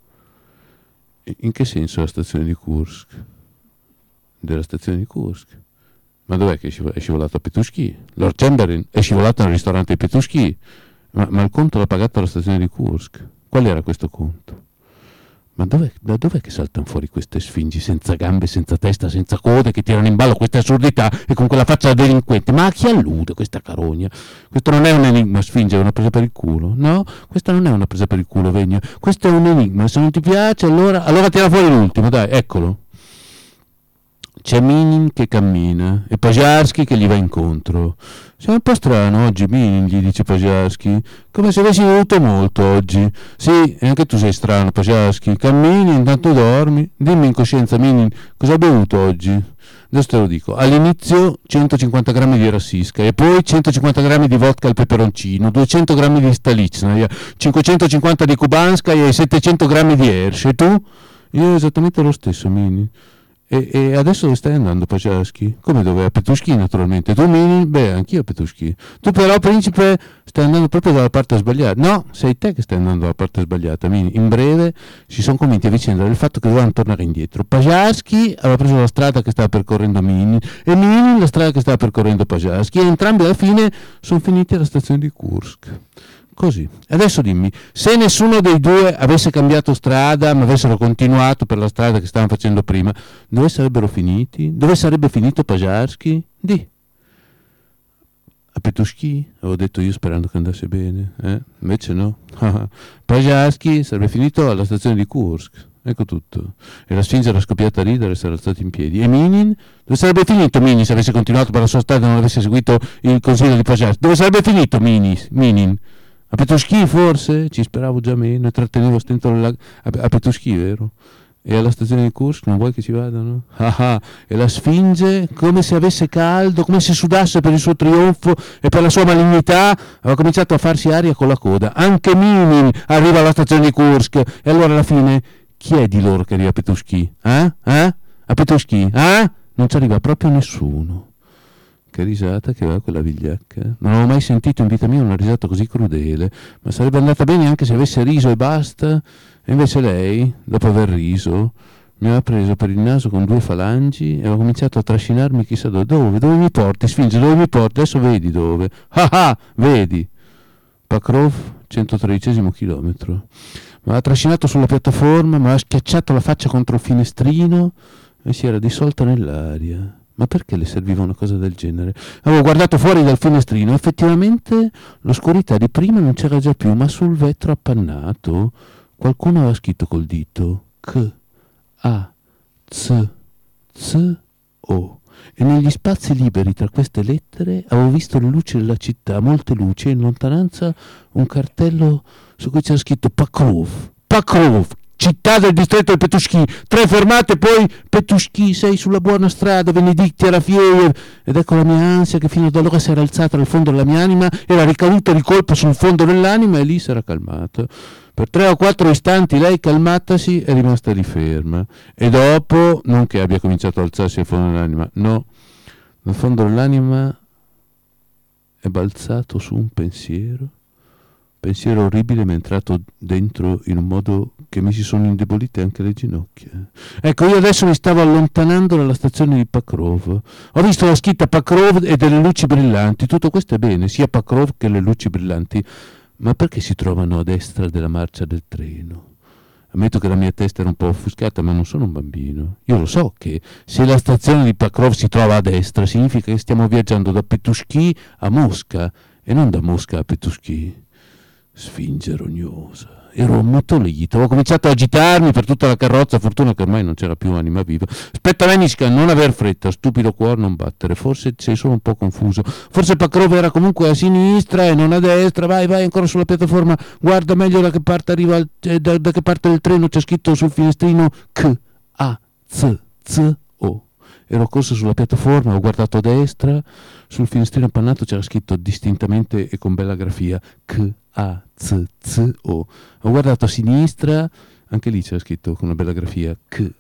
In che senso la stazione di Kursk? Della stazione di Kursk? Ma dov'è che è scivolato a Petuschi? Lord Chamberlain è scivolato nel ristorante di Petuschi, ma il conto l'ha pagato alla stazione di Kursk. Qual era questo conto? Ma da dov'è che saltano fuori queste sfingi senza gambe, senza testa, senza code, che tirano in ballo queste assurdità e con quella faccia da delinquente? Ma a chi allude questa carogna? Questo non è un enigma, sfinge, è una presa per il culo. No, questa non è una presa per il culo, Vegno. Questo è un enigma. Se non ti piace, allora tira fuori l'ultimo, dai, eccolo. C'è Minin che cammina e Pajarski che gli va incontro. Sei un po' strano oggi, Minin, gli dice Pajarski, come se avessi bevuto molto oggi. Sì, e anche tu sei strano, Pajarski. Cammini, intanto dormi. Dimmi in coscienza, Minin, cosa hai bevuto oggi? Adesso te lo dico. All'inizio 150 grammi di rassisca e poi 150 grammi di vodka al peperoncino, 200 grammi di Stalichnaia, 550 di Kubanskaya e 700 grammi di Hershey. E tu? Io esattamente lo stesso, Minin. E adesso dove stai andando, Pajarski? Come dove? A Petuschi, naturalmente. Tu, Mini? Beh, anch'io a Petuschi. Tu però, principe, stai andando proprio dalla parte sbagliata. No, sei te che stai andando dalla parte sbagliata, Mini. In breve si sono convinti a vicenda del fatto che dovevano tornare indietro. Pajarski aveva preso la strada che stava percorrendo Mini e Mini la strada che stava percorrendo Pajarski, e entrambi alla fine sono finiti alla stazione di Kursk. Così. Adesso dimmi, se nessuno dei due avesse cambiato strada, ma avessero continuato per la strada che stavano facendo prima, dove sarebbero finiti? Dove sarebbe finito Pajarski? Di. A Petuschi? Avevo detto io sperando che andasse bene. Invece no. Pajarski sarebbe finito alla stazione di Kursk. Ecco tutto. E la Sfinge era scoppiata a ridere e si era alzato in piedi. E Minin? Dove sarebbe finito Minin se avesse continuato per la sua strada e non avesse seguito il consiglio di Pajarski? Dove sarebbe finito Minin? A Petuschi forse? Ci speravo già meno e trattenevo stento a Petuschi, vero? E alla stazione di Kursk non vuoi che ci vadano? E la Sfinge, come se avesse caldo, come se sudasse per il suo trionfo e per la sua malignità, aveva cominciato a farsi aria con la coda. Anche Minin arriva alla stazione di Kursk. E allora alla fine chi è di loro che arriva a Petuschi? A Petuschi? Non ci arriva proprio nessuno. Che risata che aveva quella vigliacca. Non avevo mai sentito in vita mia una risata così crudele, ma sarebbe andata bene anche se avesse riso e basta. E invece lei, dopo aver riso, mi aveva preso per il naso con 2 falangi e aveva cominciato a trascinarmi chissà dove. Dove mi porti, Sfinge? Dove mi porti? Adesso vedi dove. Vedi. Pakrov, 113° chilometro. Mi aveva trascinato sulla piattaforma, mi aveva schiacciato la faccia contro il finestrino e si era dissolta nell'aria. Ma perché le serviva una cosa del genere? Avevo guardato fuori dal finestrino, effettivamente l'oscurità di prima non c'era già più, ma sul vetro appannato qualcuno aveva scritto col dito K-A-Z-Z-O. E negli spazi liberi tra queste lettere avevo visto le luci della città, molte luci, e in lontananza un cartello su cui c'era scritto Pakrov, città del distretto di Petuschi, 3 fermate, poi Petuschi, sei sulla buona strada, Veneditti alla Fiev. Ed ecco la mia ansia che fino ad allora si era alzata nel fondo della mia anima, era ricaduta di colpo sul fondo dell'anima e lì si era calmata. Per 3 o 4 istanti lei, calmatasi, è rimasta lì ferma. E dopo, non che abbia cominciato ad alzarsi al fondo dell'anima, no, dal fondo dell'anima è balzato su un pensiero Pensiero orribile mi è entrato dentro in un modo che mi si sono indebolite anche le ginocchia. Ecco, io adesso mi stavo allontanando dalla stazione di Pakrow. Ho visto la scritta Pakrow e delle luci brillanti. Tutto questo è bene, sia Pakrow che le luci brillanti. Ma perché si trovano a destra della marcia del treno? Ammetto che la mia testa era un po' offuscata, ma non sono un bambino. Io lo so che se la stazione di Pakrow si trova a destra, significa che stiamo viaggiando da Petushki a Mosca e non da Mosca a Petushki. Sfinge rognosa. Ero ammutolito, ho cominciato a agitarmi per tutta la carrozza, fortuna che ormai non c'era più anima viva. Aspetta, Venishka, non aver fretta, stupido cuore non battere, forse sei solo un po' confuso. Forse Pakrow era comunque a sinistra e non a destra. Vai ancora sulla piattaforma, guarda meglio da che parte arriva da che parte del treno. C'è scritto sul finestrino K-A-Z-Z-O. Ero corso sulla piattaforma, ho guardato a destra, sul finestrino appannato c'era scritto distintamente e con bella grafia K-A-Z-Z-O. Ho guardato a sinistra, anche lì c'era scritto con una bella grafia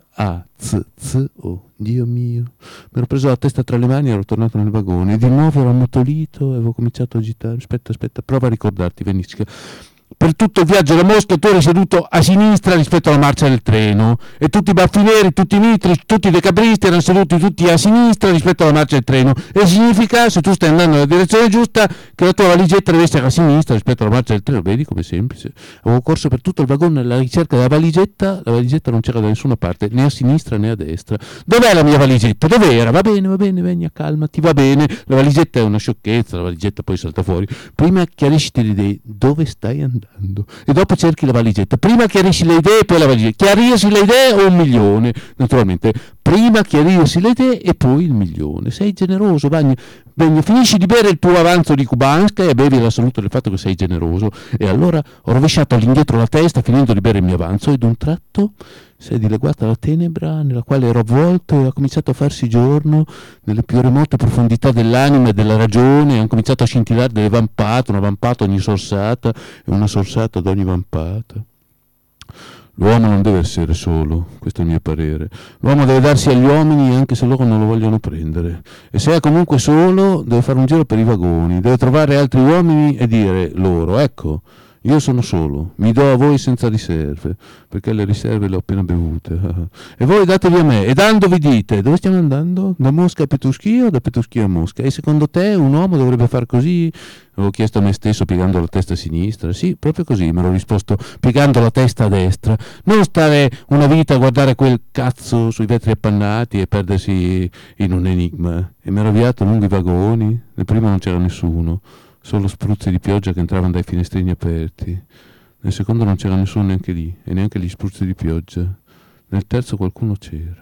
K-A-Z-Z-O. Dio mio, mi ero preso la testa tra le mani e ero tornato nel vagone. Di nuovo ero ammutolito e avevo cominciato a agitare. Aspetta, prova a ricordarti, Venishka. Per tutto il viaggio da Mosca tu eri seduto a sinistra rispetto alla marcia del treno e tutti i baffineri, tutti i mitri, tutti i decabristi erano seduti tutti a sinistra rispetto alla marcia del treno. E significa, se tu stai andando nella direzione giusta, che la tua valigetta deve essere a sinistra rispetto alla marcia del treno. Vedi com'è semplice? Avevo corso per tutto il vagone alla ricerca della valigetta. La valigetta non c'era da nessuna parte, né a sinistra né a destra. Dov'è la mia valigetta? Dov'era? Va bene, Vegna, calmati, va bene. La valigetta è una sciocchezza, la valigetta poi salta fuori. Prima chiarisciti le idee, dove stai andando? E dopo cerchi la valigetta. Prima chiarisci le idee e poi la valigetta. Chiarirsi le idee o 1 milione? Naturalmente, prima chiarirsi le idee e poi il milione. Sei generoso, Vagna. Finisci di bere il tuo avanzo di Kubanska e bevi la salute del fatto che sei generoso. E allora ho rovesciato all'indietro la testa finendo di bere il mio avanzo e d'un tratto si è dileguata la tenebra nella quale ero avvolto e ha cominciato a farsi giorno nelle più remote profondità dell'anima e della ragione. Hanno cominciato a scintillare delle vampate, una vampata ogni sorsata e una sorsata ad ogni vampata. L'uomo non deve essere solo, questo è il mio parere. L'uomo deve darsi agli uomini anche se loro non lo vogliono prendere. E se è comunque solo, deve fare un giro per i vagoni, deve trovare altri uomini e dire loro, ecco, io sono solo, mi do a voi senza riserve, perché le riserve le ho appena bevute. E voi datevi a me, e dandovi dite, dove stiamo andando? Da Mosca a Petushki o da Petushki a Mosca? E secondo te un uomo dovrebbe far così? Avevo chiesto a me stesso piegando la testa a sinistra. Sì, proprio così, me l'ho risposto, piegando la testa a destra. Non stare una vita a guardare quel cazzo sui vetri appannati e perdersi in un enigma. E mi ero avviato lungo i vagoni, nel primo non c'era nessuno, solo spruzzi di pioggia che entravano dai finestrini aperti. Nel secondo non c'era nessuno neanche lì, e neanche gli spruzzi di pioggia. Nel terzo qualcuno c'era.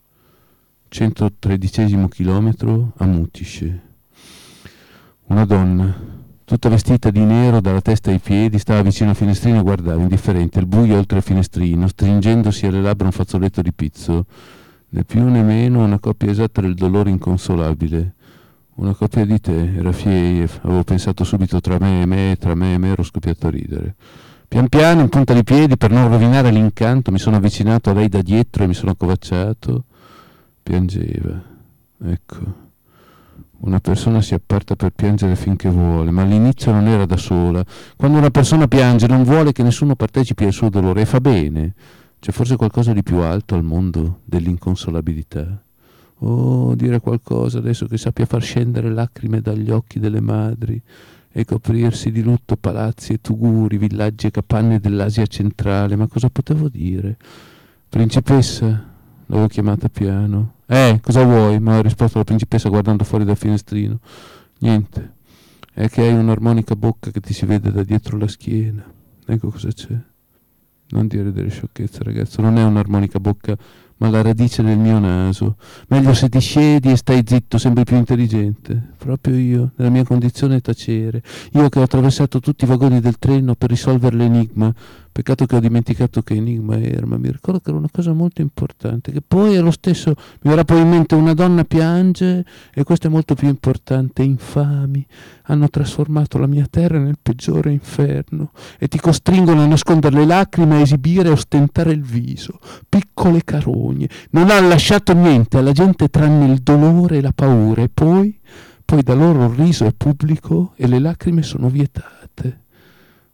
113° chilometro a Mutisce. Una donna, tutta vestita di nero dalla testa ai piedi, stava vicino al finestrino e guardava, indifferente, il buio oltre il finestrino, stringendosi alle labbra un fazzoletto di pizzo. Né più né meno una coppia esatta del dolore inconsolabile. Una coppia di te, era Fiev, avevo pensato subito tra me e me, ero scoppiato a ridere. Pian piano, in punta di piedi, per non rovinare l'incanto, mi sono avvicinato a lei da dietro e mi sono accovacciato. Piangeva. Ecco. Una persona si apparta per piangere finché vuole, ma all'inizio non era da sola. Quando una persona piange non vuole che nessuno partecipi al suo dolore e fa bene. C'è forse qualcosa di più alto al mondo dell'inconsolabilità. Oh, dire qualcosa adesso che sappia far scendere lacrime dagli occhi delle madri e coprirsi di lutto palazzi e tuguri, villaggi e capanne dell'Asia centrale. Ma cosa potevo dire? Principessa? L'avevo chiamata piano. Cosa vuoi? Mi ha risposto la principessa guardando fuori dal finestrino. Niente. È che hai un'armonica bocca che ti si vede da dietro la schiena. Ecco cosa c'è. Non dire delle sciocchezze, ragazzo. Non è un'armonica bocca, ma la radice del mio naso. Meglio se ti siedi e stai zitto, sembri più intelligente. Proprio io, nella mia condizione tacere. Io che ho attraversato tutti i vagoni del treno per risolvere l'enigma. Peccato che ho dimenticato che enigma era, ma mi ricordo che era una cosa molto importante, che poi è lo stesso, mi verrà poi in mente, una donna piange e questo è molto più importante. Infami, hanno trasformato la mia terra nel peggiore inferno e ti costringono a nascondere le lacrime, a esibire e ostentare il viso, piccole carogne, non hanno lasciato niente alla gente tranne il dolore e la paura e poi da loro il riso è pubblico e le lacrime sono vietate.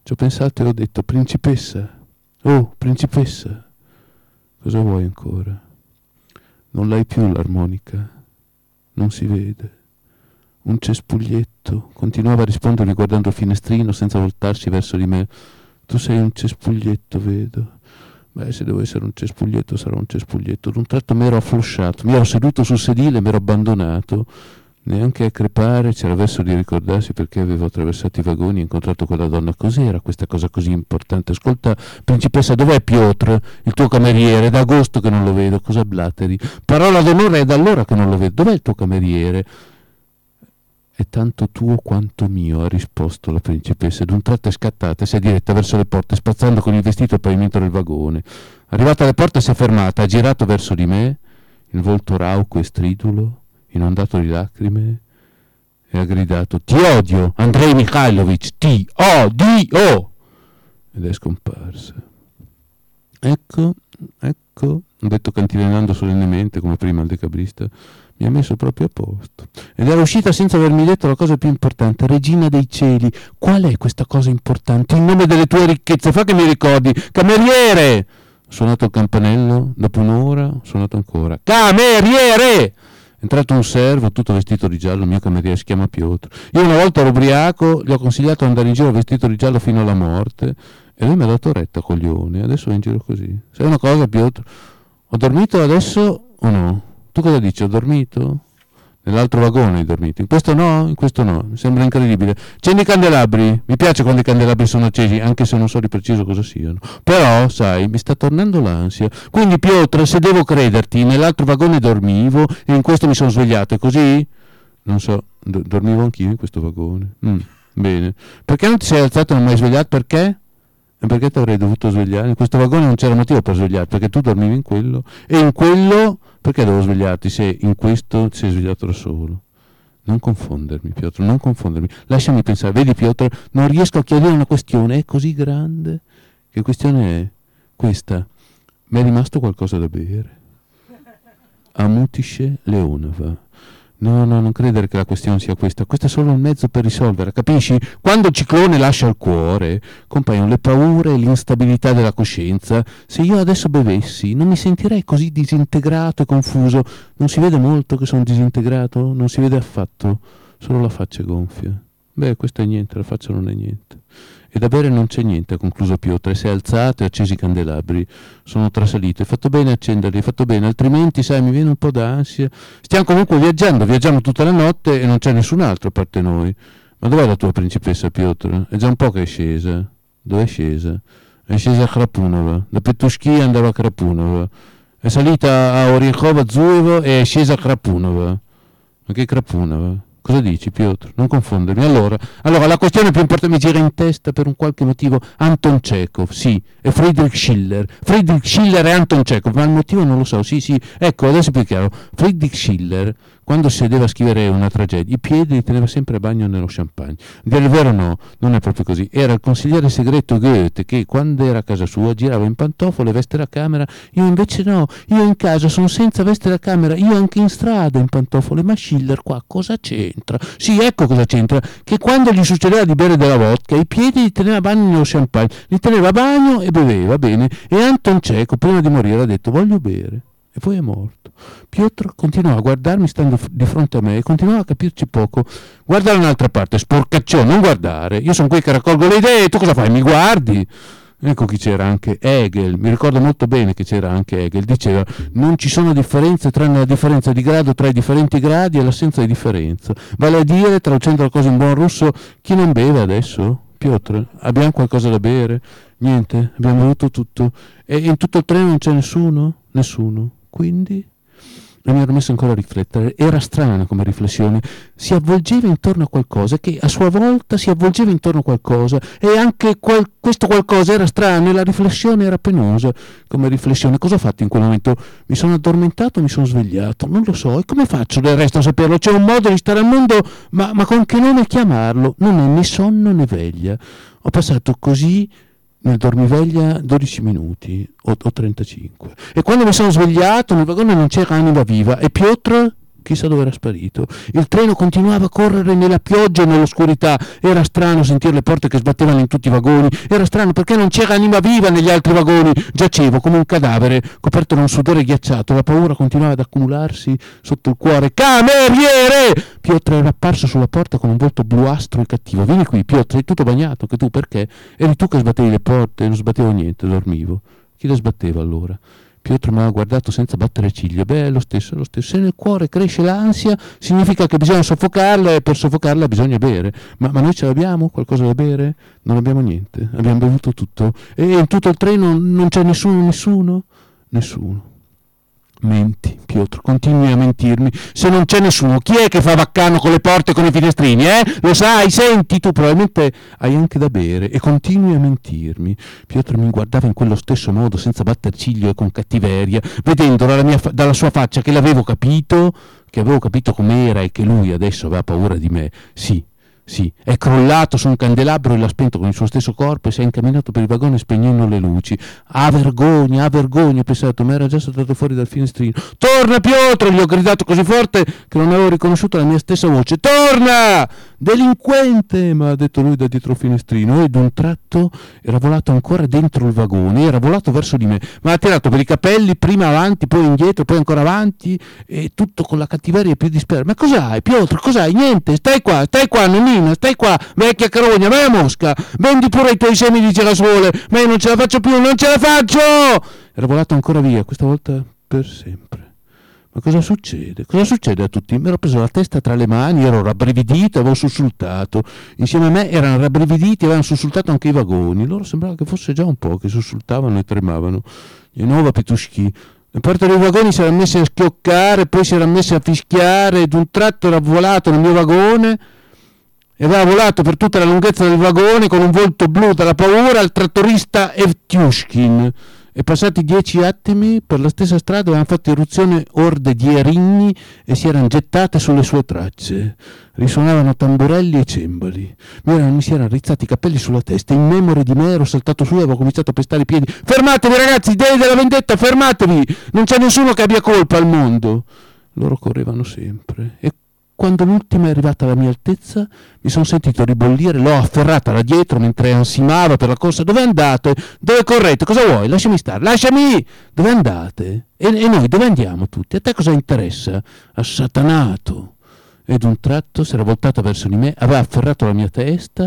Ci ho pensato e ho detto: principessa, oh principessa, cosa vuoi ancora? Non l'hai più l'armonica, non si vede. Un cespuglietto, continuava a rispondermi guardando il finestrino senza voltarsi verso di me. Tu sei un cespuglietto, vedo. Beh, se devo essere un cespuglietto sarò un cespuglietto. D'un tratto mi ero afflosciato, mi ero seduto sul sedile e mi ero abbandonato. Neanche a crepare c'era verso di ricordarsi perché avevo attraversato i vagoni e incontrato quella donna. Cos'era questa cosa così importante? Ascolta, principessa, dov'è Piotr, il tuo cameriere? È da agosto che non lo vedo. Cosa blatteri? Parola d'onore, è da allora che non lo vedo. Dov'è il tuo cameriere? È tanto tuo quanto mio, ha risposto la principessa, ed un tratto è scattata e si è diretta verso le porte, spazzando con il vestito il pavimento del vagone. Arrivata alle porte si è fermata, ha girato verso di me, il volto rauco e stridulo, inondato di lacrime, e ha gridato: ti odio, Andrei Mikhailovich, ti odio! Ed è scomparsa. Ecco, ho detto cantilenando solennemente come prima il decabrista, mi ha messo proprio a posto. Ed era uscita senza avermi detto la cosa più importante. Regina dei cieli, qual è questa cosa importante? In nome delle tue ricchezze, fa che mi ricordi. Cameriere! Ho suonato il campanello, dopo un'ora ho suonato ancora. Cameriere! È entrato un servo tutto vestito di giallo, il mio cameriere si chiama Piotr. Io una volta ero ubriaco, gli ho consigliato di andare in giro vestito di giallo fino alla morte e lui mi ha dato retta, coglione. Adesso va in giro così. Sai una cosa, Piotr? Ho dormito adesso o no? Tu cosa dici? Ho dormito? Nell'altro vagone hai dormito. In questo no? In questo no. Mi sembra incredibile. Accendi i candelabri. Mi piace quando i candelabri sono accesi, anche se non so di preciso cosa siano. Però, sai, mi sta tornando l'ansia. Quindi, Piotr, se devo crederti, nell'altro vagone dormivo e in questo mi sono svegliato. È così? Non so. Dormivo anch'io in questo vagone. Bene. Perché non ti sei alzato e non mi hai svegliato? Perché? E perché ti avrei dovuto svegliare? In questo vagone non c'era motivo per svegliarti, perché tu dormivi in quello. E in quello, perché devo svegliarti se in questo ti sei svegliato da solo? Non confondermi, Piotr, non confondermi. Lasciami pensare. Vedi, Piotr, non riesco a chiarire una questione. È così grande. Che questione è questa? Mi è rimasto qualcosa da bere. Amutisce Leonova. No, non credere che la questione sia questa. Questo è solo un mezzo per risolverla, capisci? Quando il ciclone lascia il cuore, compaiono le paure e l'instabilità della coscienza. Se io adesso bevessi, non mi sentirei così disintegrato e confuso. Non si vede molto che sono disintegrato? Non si vede affatto. Solo la faccia è gonfia. Beh, questo è niente, la faccia non è niente. E da bere non c'è niente, ha concluso Piotr, e si è alzato e ha acceso i candelabri. Sono trasalito, hai fatto bene a accenderli, hai fatto bene, altrimenti, sai, mi viene un po' d'ansia. Stiamo comunque viaggiamo tutta la notte e non c'è nessun altro a parte noi. Ma dov'è la tua principessa, Piotr? È già un po' che è scesa. Dove è scesa? È scesa a Krapunova. Da Petushki andava a Krapunova. È salita a Orienhova-Zuevo e è scesa a Krapunova. Ma che Krapunova? Cosa dici, Piotr? Non confondermi. Allora, la questione più importante mi gira in testa per un qualche motivo. Anton Chekhov, sì, e Friedrich Schiller. Friedrich Schiller e Anton Chekhov, ma il motivo non lo so. Sì, ecco, adesso è più chiaro. Friedrich Schiller, quando si sedeva a scrivere una tragedia, i piedi li teneva sempre a bagno nello champagne. Dire il vero no, non è proprio così. Era il consigliere segreto Goethe che, quando era a casa sua, girava in pantofole, veste da camera. Io invece no, io in casa sono senza veste da camera, io anche in strada in pantofole. Ma Schiller qua cosa c'entra? Sì, ecco cosa c'entra, che quando gli succedeva di bere della vodka, i piedi li teneva a bagno nello champagne, li teneva a bagno e beveva, bene. E Anton Chekhov, prima di morire, ha detto: voglio bere. E poi è morto. Piotr continuava a guardarmi stando di fronte a me e continuava a capirci poco. Guarda da un'altra parte, sporcaccione, non guardare. Io sono qui che raccolgo le idee, tu cosa fai? Mi guardi? Ecco chi c'era, anche Hegel. Mi ricordo molto bene che c'era anche Hegel. Diceva: non ci sono differenze tranne la differenza di grado tra i differenti gradi e l'assenza di differenza. Vale a dire, traducendo la cosa in buon russo, chi non beve adesso? Piotr, abbiamo qualcosa da bere? Niente, abbiamo bevuto tutto. E in tutto il treno non c'è nessuno? Nessuno. Quindi? E mi ero messo ancora a riflettere. Era strana come riflessione. Si avvolgeva intorno a qualcosa che a sua volta si avvolgeva intorno a qualcosa, e anche questo qualcosa era strano e la riflessione era penosa come riflessione. Cosa ho fatto in quel momento? Mi sono addormentato o mi sono svegliato? Non lo so. E come faccio del resto a saperlo? C'è un modo di stare al mondo, ma con che nome chiamarlo? Non è né sonno né veglia. Ho passato così nel dormiveglia 12 minuti o 35, e quando mi sono svegliato nel vagone non c'era anima viva. E Piotr? Chissà dove era sparito. Il treno continuava a correre nella pioggia e nell'oscurità. Era strano sentire le porte che sbattevano in tutti i vagoni. Era strano perché non c'era anima viva negli altri vagoni. Giacevo come un cadavere, coperto da un sudore ghiacciato. La paura continuava ad accumularsi sotto il cuore. Cameriere! Piotr era apparso sulla porta con un volto bluastro e cattivo. Vieni qui, Piotr, sei tutto bagnato. Che tu, perché? Eri tu che sbattevi le porte. Non sbattevo niente, dormivo. Chi le sbatteva allora? Piotr mi ha guardato senza battere ciglio. Beh, è lo stesso. Se nel cuore cresce l'ansia, significa che bisogna soffocarla e per soffocarla bisogna bere. Ma noi ce l'abbiamo? Qualcosa da bere? Non abbiamo niente. Abbiamo bevuto tutto. E in tutto il treno non c'è nessuno? Nessuno. Menti, Piotr, continui a mentirmi. Se non c'è nessuno, chi è che fa Vaccano con le porte e con i finestrini, Lo sai, senti, tu probabilmente hai anche da bere e continui a mentirmi. Piotr mi guardava in quello stesso modo, senza batter ciglio e con cattiveria, vedendo dalla sua faccia che avevo capito com'era e che lui adesso aveva paura di me. Sì, è crollato su un candelabro e l'ha spento con il suo stesso corpo e si è incamminato per il vagone spegnendo le luci. Ah, vergogna, ho pensato, ma era già saltato fuori dal finestrino. Torna, Piotr! Gli ho gridato così forte che non avevo riconosciuto la mia stessa voce. Torna! Delinquente! Mi ha detto lui da dietro il finestrino e d'un tratto era volato ancora dentro il vagone, era volato verso di me, mi ha tirato per i capelli, prima avanti, poi indietro, poi ancora avanti e tutto con la cattiveria più disperata. Ma cos'hai, Piotr? Cos'hai? Niente, stai qua, nonnina, stai qua, vecchia carogna, vai a Mosca, vendi pure i tuoi semi di girasole, ma io non ce la faccio più, non ce la faccio! Era volato ancora via, questa volta per sempre. Ma cosa succede? Cosa succede a tutti? Mi ero preso la testa tra le mani, ero rabbrividito, avevo sussultato. Insieme a me erano rabbrividiti, avevano sussultato anche i vagoni. Loro sembrava che fosse già un po' che sussultavano e tremavano. E nuova Petuschi. Le porte dei vagoni si erano messe a schioccare, poi si erano messe a fischiare, ed un tratto era volato nel mio vagone e aveva volato per tutta la lunghezza del vagone con un volto blu dalla paura il trattorista Evtiushkin. E passati 10 attimi per la stessa strada avevano fatto irruzione orde di erigni e si erano gettate sulle sue tracce. Risuonavano tamburelli e cembali. Mi si erano rizzati i capelli sulla testa. In memoria di me ero saltato su e avevo cominciato a pestare i piedi. Fermatevi ragazzi, dei della vendetta, fermatevi! Non c'è nessuno che abbia colpa al mondo. Loro correvano sempre. E quando l'ultima è arrivata alla mia altezza, mi sono sentito ribollire, l'ho afferrata da dietro mentre ansimava per la corsa. Dove andate? Dove correte? Cosa vuoi? Lasciami stare, lasciami! Dove andate? E noi dove andiamo tutti? A te cosa interessa? Assatanato! Ed un tratto si era voltata verso di me, aveva afferrato la mia testa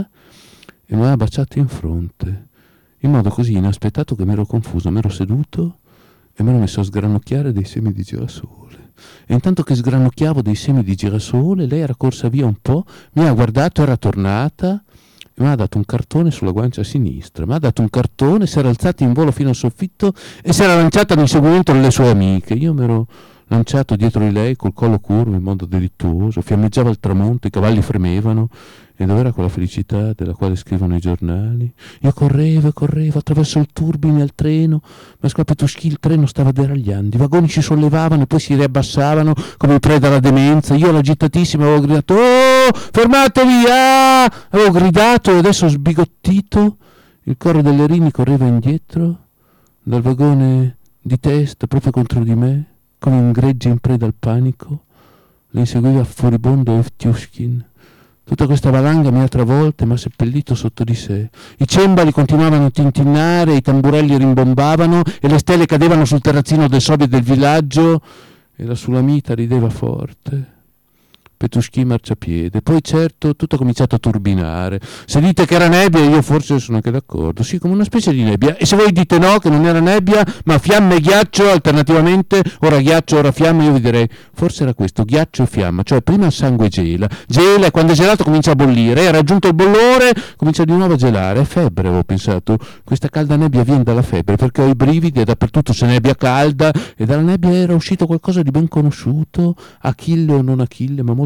e mi aveva baciato in fronte, in modo così inaspettato che mi ero confuso, mi ero seduto e mi ero messo a sgranocchiare dei semi di girasole. E intanto che sgranocchiavo dei semi di girasole, lei era corsa via un po', mi ha guardato, era tornata e mi ha dato un cartone sulla guancia sinistra. Mi ha dato un cartone, si era alzata in volo fino al soffitto e si era lanciata all'inseguimento delle sue amiche. Io mi ero lanciato dietro di lei col collo curvo in modo delittuoso, fiammeggiava il tramonto, i cavalli fremevano e dov'era quella felicità della quale scrivono i giornali? Io correvo attraverso il turbine al treno, ma Petuschi il treno stava deragliando, i vagoni si sollevavano e poi si riabbassavano come in preda alla demenza. Io l'agitatissima avevo gridato «Oh, fermatevi!» avevo gridato e adesso sbigottito il corro delle rini correva indietro dal vagone di testa proprio contro di me come un gregge in preda al panico. Le inseguiva furibondo Evtiushkin. Tutta questa valanga mi ha travolto e mi ha seppellito sotto di sé. I cembali continuavano a tintinnare, i tamburelli rimbombavano e le stelle cadevano sul terrazzino del soviet del villaggio e la Sulamita rideva forte. Petuschi marciapiede. Poi certo tutto ha cominciato a turbinare. Se dite che era nebbia, io forse sono anche d'accordo. Sì, come una specie di nebbia. E se voi dite no, che non era nebbia, ma fiamme e ghiaccio alternativamente, ora ghiaccio, ora fiamme, io vi direi forse era questo, ghiaccio e fiamma. Cioè prima il sangue gela e quando è gelato comincia a bollire. È raggiunto il bollore, comincia di nuovo a gelare. È febbre, avevo pensato. Questa calda nebbia viene dalla febbre perché ho i brividi e dappertutto c'è nebbia calda e dalla nebbia era uscito qualcosa di ben conosciuto, Achille o non Achille, ma molto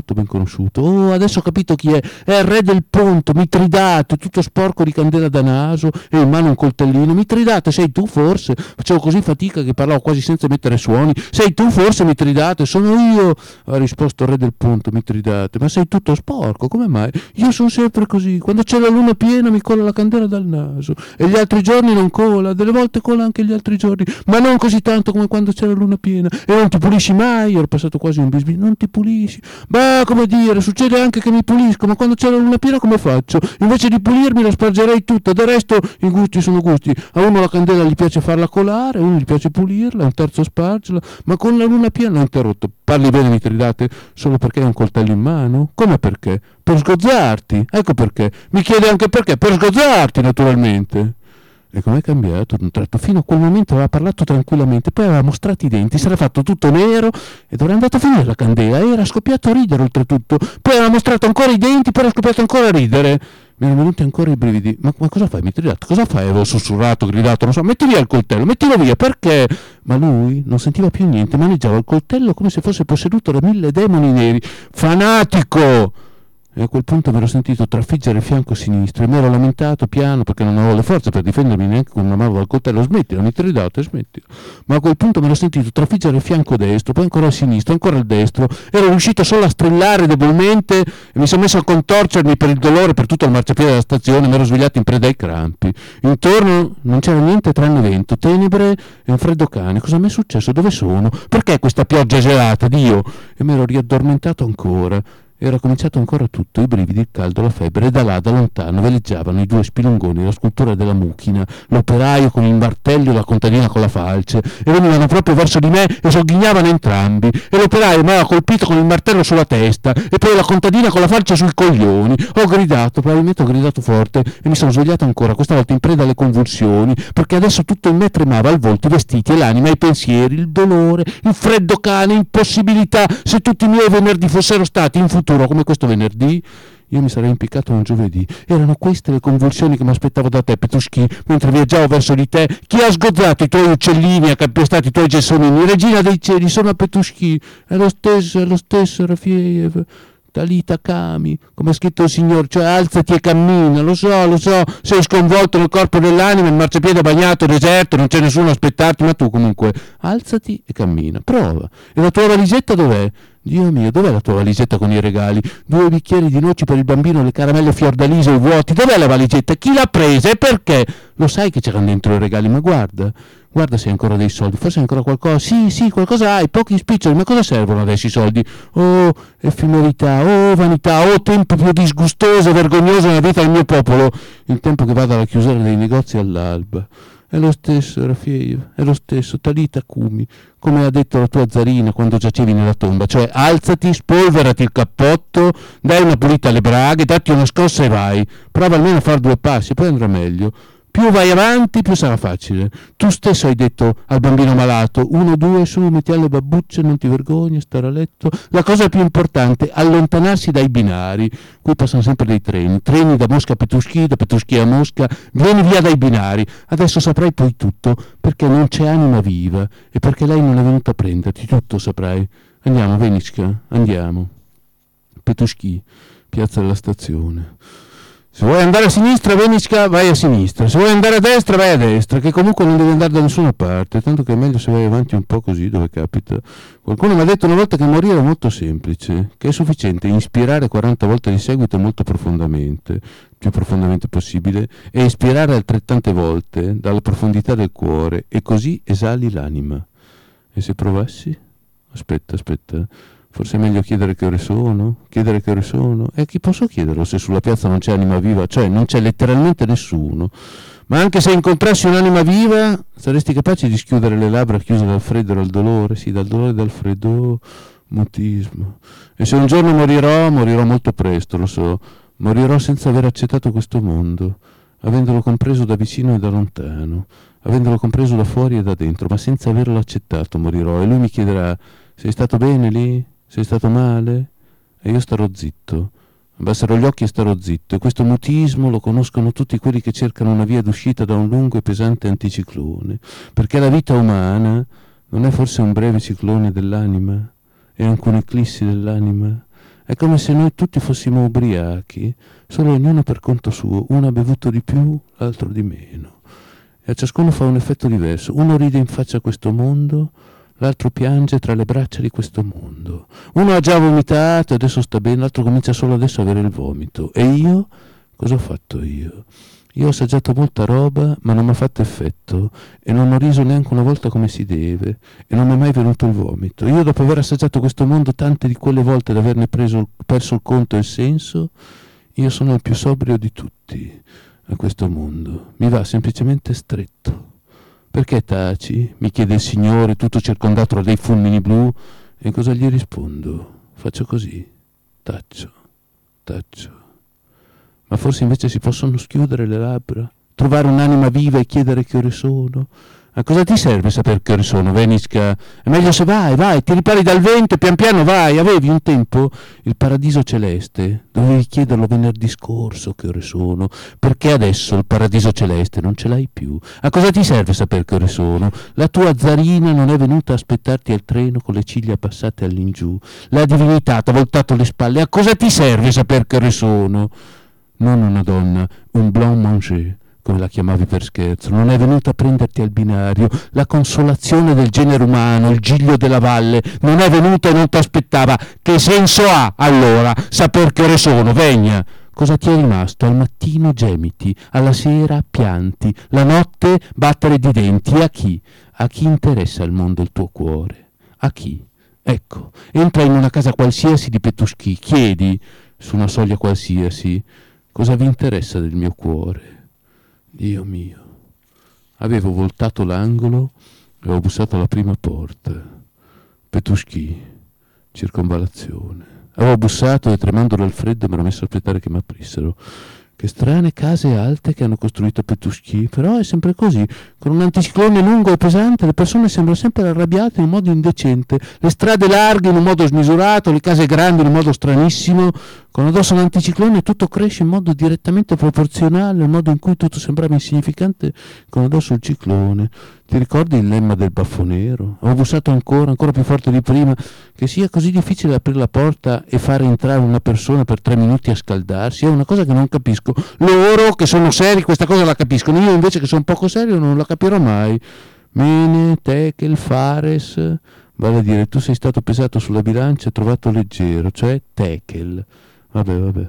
molto ben conosciuto. Oh, adesso ho capito chi è il re del Ponto, Mitridato, tutto sporco di candela da naso e in mano un coltellino. Mitridato, sei tu forse? Facevo così fatica che parlavo quasi senza mettere suoni. Sei tu forse, Mitridato? Sono io, ha risposto il re del Ponto, Mitridato. Ma sei tutto sporco, come mai? Io sono sempre così, quando c'è la luna piena mi cola la candela dal naso e gli altri giorni non cola, delle volte cola anche gli altri giorni, ma non così tanto come quando c'è la luna piena. E non ti pulisci mai? Ero passato quasi un bisbis. Non ti pulisci? Beh, come dire, succede anche che mi pulisco, ma quando c'è la luna piena come faccio? Invece di pulirmi la spargerei tutta. Del resto i gusti sono gusti. A uno la candela gli piace farla colare, a uno gli piace pulirla, a un terzo spargerla, ma con la luna piena l'ho interrotto. Parli bene, Mitridate, solo perché hai un coltello in mano? Come perché? Per sgozzarti. Ecco perché. Mi chiede anche perché. Per sgozzarti, naturalmente. E com'è cambiato ad un tratto? Fino a quel momento aveva parlato tranquillamente, poi aveva mostrato i denti, si era fatto tutto nero ed era andato a finire la candela e era scoppiato a ridere oltretutto. Poi aveva mostrato ancora i denti, poi era scoppiato ancora a ridere. Mi erano venuti ancora i brividi. Ma cosa fai, Mitridato? Cosa fai? Avevo sussurrato, gridato, non so, metti via il coltello, mettilo via, perché? Ma lui non sentiva più niente, maneggiava il coltello come se fosse posseduto da 1000 demoni neri. Fanatico! E a quel punto mi ero sentito trafiggere il fianco sinistro e mi ero lamentato piano perché non avevo le forze per difendermi neanche con una mano dal coltello. Smettila, Mitridate, smettila. Ma a quel punto mi ero sentito trafiggere il fianco destro, poi ancora il sinistro, ancora il destro. Ero riuscito solo a strillare debolmente e mi sono messo a contorcermi per il dolore per tutto il marciapiede della stazione. Mi ero svegliato in preda ai crampi. Intorno non c'era niente tranne vento, tenebre e un freddo cane. Cosa mi è successo? Dove sono? Perché questa pioggia gelata, Dio? E mi ero riaddormentato ancora. Era cominciato ancora tutto, i brividi, il caldo, la febbre, e da là, da lontano, veleggiavano i due spilungoni, la scultura della mucchina, l'operaio con il martello e la contadina con la falce, e venivano proprio verso di me e sogghignavano entrambi, e l'operaio mi aveva colpito con il martello sulla testa, e poi la contadina con la falce sui coglioni. Ho gridato, probabilmente ho gridato forte, e mi sono svegliato ancora, questa volta in preda alle convulsioni, perché adesso tutto in me tremava, il volto, i vestiti, e l'anima, i pensieri, il dolore, il freddo cane, impossibilità. Se tutti i miei venerdì fossero stati in futuro come questo venerdì, io mi sarei impiccato un giovedì. Erano queste le convulsioni che mi aspettavo da te, Petuschi, mentre viaggiavo verso di te. Chi ha sgozzato i tuoi uccellini, ha calpestato i tuoi gelsomini? Regina dei cieli, sono a Petuschi. È lo stesso, Rafiev. Talita Kami, come ha scritto il Signore, cioè alzati e cammina. Lo so, sei sconvolto nel corpo e nell'anima, il marciapiede bagnato, deserto, non c'è nessuno a aspettarti, ma tu comunque alzati e cammina, prova. E la tua valigetta dov'è? Dio mio, dov'è la tua valigetta con i regali? 2 bicchieri di noci per il bambino, le caramelle fiordalise, i vuoti. Dov'è la valigetta? Chi l'ha presa e perché? Lo sai che c'erano dentro i regali, ma guarda se hai ancora dei soldi, forse hai ancora qualcosa. Sì, qualcosa hai, pochi spiccioli, ma cosa servono adesso i soldi? Oh, effemerità, oh, vanità, oh, tempo più disgustoso e vergognoso nella vita del mio popolo. Il tempo che vada alla chiusura dei negozi all'alba. È lo stesso, Rafiev, è lo stesso, Talita Kumi, come ha detto la tua zarina quando giacevi nella tomba, cioè alzati, spolverati il cappotto, dai una pulita alle braghe, datti una scossa e vai. Prova almeno a fare 2 passi, poi andrà meglio. Più vai avanti, più sarà facile. Tu stesso hai detto al bambino malato: 1, 2, su, metti alle babbucce, non ti vergogni, stare a letto. La cosa più importante, allontanarsi dai binari. Qui passano sempre dei treni da Mosca a Petuschi, da Petuschi a Mosca. Vieni via dai binari. Adesso saprai poi tutto, perché non c'è anima viva e perché lei non è venuta a prenderti. Tutto saprai. Andiamo, Venichka, andiamo. Petuschi, piazza della stazione. Se vuoi andare a sinistra, Venichka, vai a sinistra. Se vuoi andare a destra, vai a destra, che comunque non devi andare da nessuna parte, tanto che è meglio se vai avanti un po' così dove capita. Qualcuno mi ha detto una volta che morire è molto semplice, che è sufficiente inspirare 40 volte di seguito molto profondamente, più profondamente possibile, e espirare altrettante volte dalla profondità del cuore, e così esali l'anima. E se provassi? Aspetta. Forse è meglio chiedere che ore sono? E chi posso chiederlo se sulla piazza non c'è anima viva? Cioè non c'è letteralmente nessuno. Ma anche se incontrassi un'anima viva, saresti capace di schiudere le labbra chiuse dal freddo e dal dolore? Sì, dal dolore e dal freddo, mutismo. E se un giorno morirò molto presto, lo so. Morirò senza aver accettato questo mondo, avendolo compreso da vicino e da lontano, avendolo compreso da fuori e da dentro, ma senza averlo accettato morirò. E lui mi chiederà: sei stato bene lì? Sei stato male? E io starò zitto, abbasserò gli occhi e starò zitto. E questo mutismo lo conoscono tutti quelli che cercano una via d'uscita da un lungo e pesante anticiclone, perché la vita umana non è forse un breve ciclone dell'anima? È anche un'eclissi dell'anima? È come se noi tutti fossimo ubriachi, solo ognuno per conto suo, uno ha bevuto di più, l'altro di meno. E a ciascuno fa un effetto diverso. Uno ride in faccia a questo mondo, l'altro piange tra le braccia di questo mondo. Uno ha già vomitato e adesso sta bene, l'altro comincia solo adesso a avere il vomito. E io? Cosa ho fatto io? Io ho assaggiato molta roba, ma non mi ha fatto effetto, e non ho riso neanche una volta come si deve, e non mi è mai venuto il vomito. Io, dopo aver assaggiato questo mondo tante di quelle volte ed averne perso il conto e il senso, io sono il più sobrio di tutti a questo mondo. Mi va semplicemente stretto. Perché taci? Mi chiede il Signore, tutto circondato da dei fulmini blu, e cosa gli rispondo? Faccio così, taccio. Ma forse invece si possono schiudere le labbra, trovare un'anima viva e chiedere che ore sono? A cosa ti serve sapere che ore sono, Veniska? È meglio se vai, ti ripari dal vento e pian piano vai. Avevi un tempo il paradiso celeste, dovevi chiederlo venerdì scorso che ore sono, perché adesso il paradiso celeste non ce l'hai più. A cosa ti serve sapere che ore sono? La tua zarina non è venuta a aspettarti al treno con le ciglia passate all'ingiù. La divinità t'ha voltato le spalle. A cosa ti serve sapere che ore sono? Non una donna, un blanc manger, come la chiamavi per scherzo, non è venuta a prenderti al binario, la consolazione del genere umano, il giglio della valle, non è venuta e non ti aspettava. Che senso ha, allora, saper che ore sono, vegna? Cosa ti è rimasto? Al mattino gemiti, alla sera pianti, la notte battere di denti. A chi? A chi interessa il mondo il tuo cuore? A chi? Ecco, entra in una casa qualsiasi di Petuschi, chiedi, su una soglia qualsiasi, cosa vi interessa del mio cuore? Dio mio. Avevo voltato l'angolo e ho bussato alla prima porta. Petuschi, circonvallazione. Avevo bussato e, tremando dal freddo, mi ero messo a aspettare che mi aprissero. Che strane case alte che hanno costruito Petuschi, però è sempre così, con un anticiclone lungo e pesante le persone sembrano sempre arrabbiate in un modo indecente, le strade larghe in un modo smisurato, le case grandi in un modo stranissimo. Con addosso un anticiclone tutto cresce in modo direttamente proporzionale al modo in cui tutto sembrava insignificante con addosso il ciclone. Ti ricordi il lemma del baffo nero? Ho bussato ancora più forte di prima. Che sia così difficile aprire la porta e fare entrare una persona per 3 minuti a scaldarsi è una cosa che non capisco. Loro che sono seri questa cosa la capiscono, io invece che sono poco serio non la capirò mai. Mene, tekel, fares, vale a dire tu sei stato pesato sulla bilancia e trovato leggero, cioè tekel. Vabbè.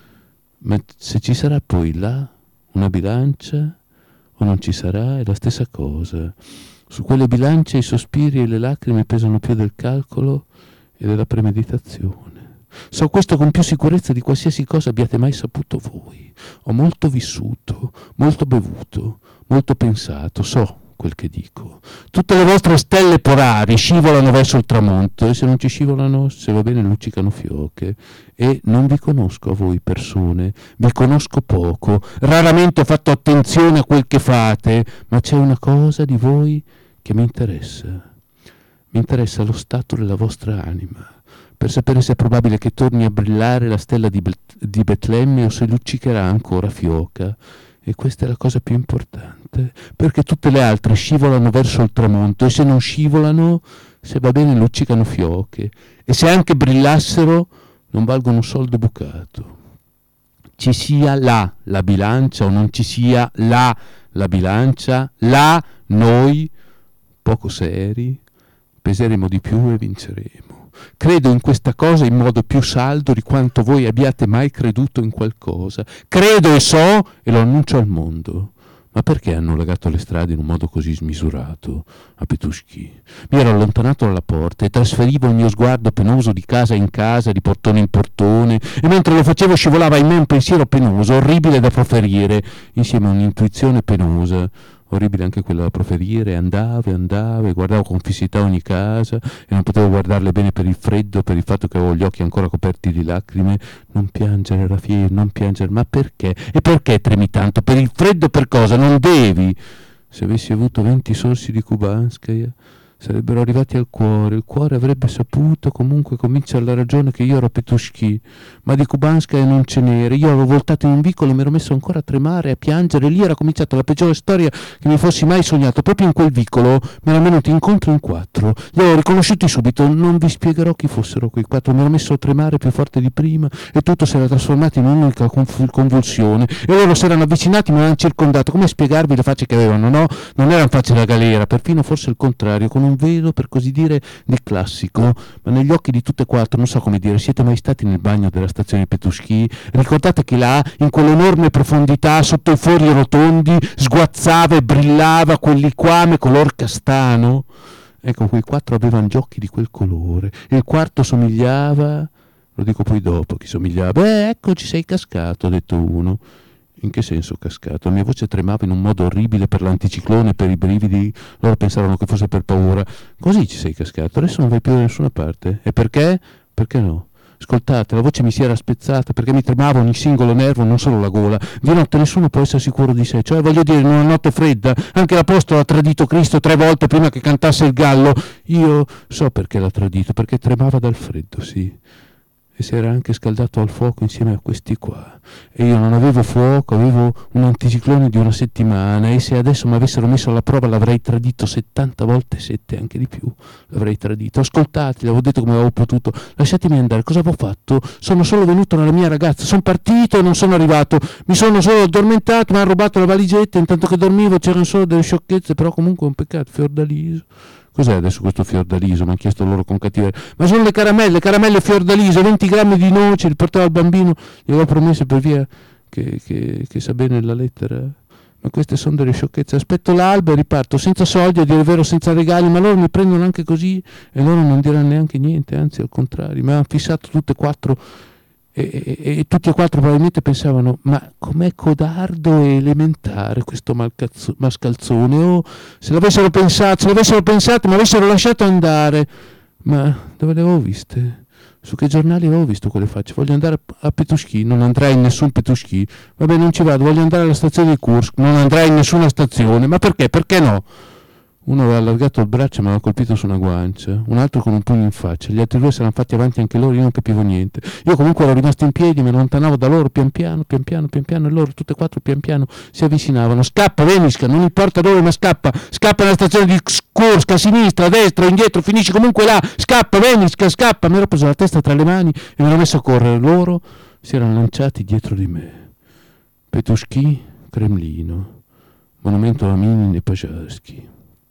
Ma se ci sarà poi là una bilancia o non ci sarà, è la stessa cosa. Su quelle bilance i sospiri e le lacrime pesano più del calcolo e della premeditazione. So questo con più sicurezza di qualsiasi cosa abbiate mai saputo voi. Ho molto vissuto, molto bevuto, molto pensato, so quel che dico. Tutte le vostre stelle polari scivolano verso il tramonto e se non ci scivolano, se va bene, luccicano fioche. E non vi conosco a voi persone, vi conosco poco, raramente ho fatto attenzione a quel che fate, ma c'è una cosa di voi che mi interessa. Mi interessa lo stato della vostra anima, per sapere se è probabile che torni a brillare la stella di Betlemme o se luccicherà ancora fioca. E questa è la cosa più importante, perché tutte le altre scivolano verso il tramonto e se non scivolano, se va bene, luccicano fioche, e se anche brillassero non valgono un soldo bucato. Ci sia là la bilancia o non ci sia là la bilancia, là noi, poco seri, peseremo di più e vinceremo. Credo in questa cosa in modo più saldo di quanto voi abbiate mai creduto in qualcosa. Credo e so e lo annuncio al mondo. Ma perché hanno legato le strade in un modo così smisurato a Petuschi? Mi ero allontanato dalla porta e trasferivo il mio sguardo penoso di casa in casa, di portone in portone, e mentre lo facevo scivolava in me un pensiero penoso, orribile da proferire, insieme a un'intuizione penosa, orribile anche quella da proferire. Andavo e guardavo con fissità ogni casa e non potevo guardarle bene per il freddo, per il fatto che avevo gli occhi ancora coperti di lacrime. Non piangere, Rafiel, non piangere. Ma perché? E perché tremi tanto? Per il freddo? Per cosa? Non devi. Se avessi avuto 20 sorsi di Kubanskaya, sarebbero arrivati al cuore. Il cuore avrebbe saputo, comunque comincia la ragione, che io ero Petuschi, ma di Kubanskaja non ce n'era. Io ero voltato in un vicolo e mi ero messo ancora a tremare, a piangere. Lì era cominciata la peggiore storia che mi fossi mai sognato. Proprio in quel vicolo mi erano venuti incontro in 4. Li ho riconosciuti subito, non vi spiegherò chi fossero quei 4. Mi ero messo a tremare più forte di prima e tutto si era trasformato in un'unica convulsione. E loro si erano avvicinati, mi avevano circondato. Come spiegarvi le facce che avevano, no? Non erano facce da galera, perfino forse il contrario, con un velo per così dire di classico, ma negli occhi di tutte e 4, non so come dire. Siete mai stati nel bagno della stazione di Petuschi? Ricordate che là, in quell'enorme profondità, sotto i fori rotondi, sguazzava e brillava quell'liquame color castano? Ecco, quei 4 avevano gli occhi di quel colore, e il quarto somigliava, lo dico poi dopo chi somigliava. Beh, ecco, ci sei cascato, ha detto uno. In che senso cascato? La mia voce tremava in un modo orribile per l'anticiclone, per i brividi. Loro pensarono che fosse per paura. Così ci sei cascato, adesso non vai più da nessuna parte. E perché? Perché no? Ascoltate, la voce mi si era spezzata perché mi tremava ogni singolo nervo, non solo la gola. Di notte nessuno può essere sicuro di sé, cioè voglio dire, in una notte fredda anche l'apostolo ha tradito Cristo 3 volte prima che cantasse il gallo. Io so perché l'ha tradito, perché tremava dal freddo, sì. E si era anche scaldato al fuoco insieme a questi qua. E io non avevo fuoco, avevo un anticiclone di 1 settimana, e se adesso mi avessero messo alla prova l'avrei tradito 70 volte 7, anche di più l'avrei tradito. Ascoltate, avevo detto come avevo potuto, lasciatemi andare. Cosa avevo fatto? Sono solo venuto nella mia ragazza, sono partito e non sono arrivato, mi sono solo addormentato, mi hanno rubato la valigetta, intanto che dormivo c'erano solo delle sciocchezze, però comunque è un peccato, Fiordaliso. Cos'è adesso questo Fiordaliso? Mi hanno chiesto loro con cattiveria. Ma sono le caramelle Fiordaliso, 20 grammi di noce, li portavo al bambino, gli avevo promesso per via che sa bene la lettera. Ma queste sono delle sciocchezze. Aspetto l'alba e riparto senza soldi, a dire il vero, senza regali, ma loro mi prendono anche così e loro non diranno neanche niente, anzi al contrario, mi hanno fissato tutte e 4. E tutti e 4 probabilmente pensavano: ma com'è codardo e elementare questo mascalzone. Oh, se l'avessero pensato, mi avessero lasciato andare. Ma dove le avevo viste? Su che giornali avevo visto quelle facce? Voglio andare a Petuschi, non andrai in nessun Petuschi. Vabbè, non ci vado. Voglio andare alla stazione di Kursk, non andrai in nessuna stazione. Ma perché? Perché no? Uno aveva allargato il braccio e mi aveva colpito su una guancia, un altro con un pugno in faccia. Gli altri 2 si erano fatti avanti anche loro, io non capivo niente. Io comunque ero rimasto in piedi, mi allontanavo da loro pian piano, e loro tutte e 4 pian piano si avvicinavano. Scappa, Veniska, non importa dove, ma scappa nella stazione di Kursk, a sinistra, a destra, indietro, finisci comunque là. Scappa, Veniska, scappa. Mi ero preso la testa tra le mani e mi ero messo a correre. Loro si erano lanciati dietro di me. Petuschi, Cremlino, monumento a Minin e Pasharsky.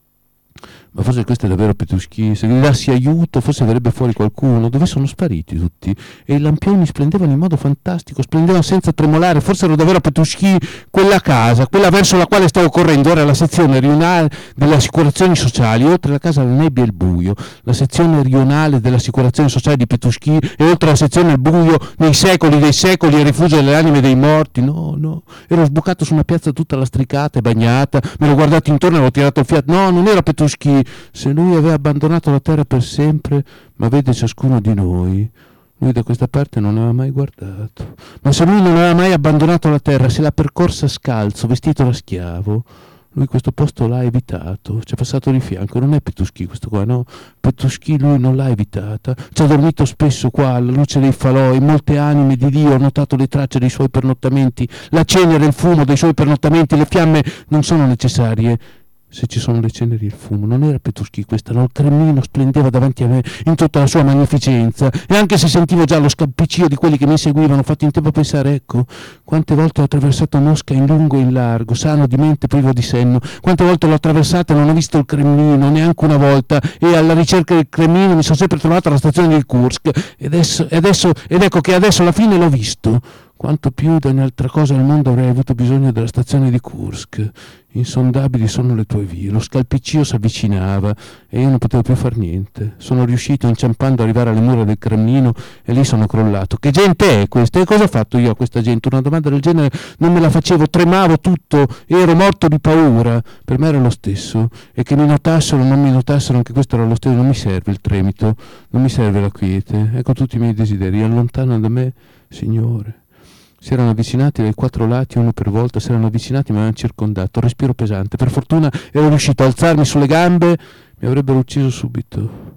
Ma forse questo è davvero Petuschi. Se gridassi aiuto forse verrebbe fuori qualcuno. Dove sono spariti tutti? E i lampioni splendevano in modo fantastico, splendevano senza tremolare. Forse ero davvero Petuschi. Quella casa, quella verso la quale stavo correndo, era la sezione rionale delle assicurazioni sociali. Oltre la casa la nebbia e il buio. La sezione rionale delle assicurazioni sociali di Petuschi, e oltre la sezione al buio, nei secoli dei secoli, il rifugio delle anime dei morti. No, ero sbucato su una piazza tutta lastricata e bagnata. Me l'ho guardato intorno e avevo tirato il fiato. No, non era Petuschi. Se lui aveva abbandonato la terra per sempre, ma vede ciascuno di noi, lui da questa parte non aveva mai guardato. Ma se lui non aveva mai abbandonato la terra, se l'ha percorsa scalzo, vestito da schiavo, lui questo posto l'ha evitato, ci è passato di fianco. Non è Petuschi questo qua, no? Petuschi lui non l'ha evitata, ci ha dormito spesso qua alla luce dei falò. In molte anime di Dio ho notato le tracce dei suoi pernottamenti, la cenere e il fumo dei suoi pernottamenti. Le fiamme non sono necessarie se ci sono le ceneri e il fumo. Non era Petuschi questa, no? Il Cremlino splendeva davanti a me in tutta la sua magnificenza, e anche se sentivo già lo scalpiccio di quelli che mi seguivano, ho fatto in tempo a pensare: ecco, quante volte ho attraversato Mosca in lungo e in largo, sano di mente, privo di senno. Quante volte l'ho attraversata e non ho visto il Cremlino, neanche una volta, e alla ricerca del Cremlino mi sono sempre trovato alla stazione di Kursk, ed ecco che adesso alla fine l'ho visto. Quanto più di ogni altra cosa al mondo avrei avuto bisogno della stazione di Kursk. Insondabili sono le tue vie. Lo scalpiccio si avvicinava e io non potevo più far niente. Sono riuscito inciampando ad arrivare alle mura del Cremlino e lì sono crollato. Che gente è questa? E cosa ho fatto io a questa gente? Una domanda del genere non me la facevo, tremavo tutto, ero morto di paura. Per me era lo stesso. E che mi notassero o non mi notassero, anche questo era lo stesso. Non mi serve il tremito, non mi serve la quiete. Ecco tutti i miei desideri, allontana da me, Signore. Si erano avvicinati dai 4 lati, uno per volta, si erano avvicinati, mi avevano circondato. Respiro pesante. Per fortuna ero riuscito a alzarmi sulle gambe, Mi avrebbero ucciso subito.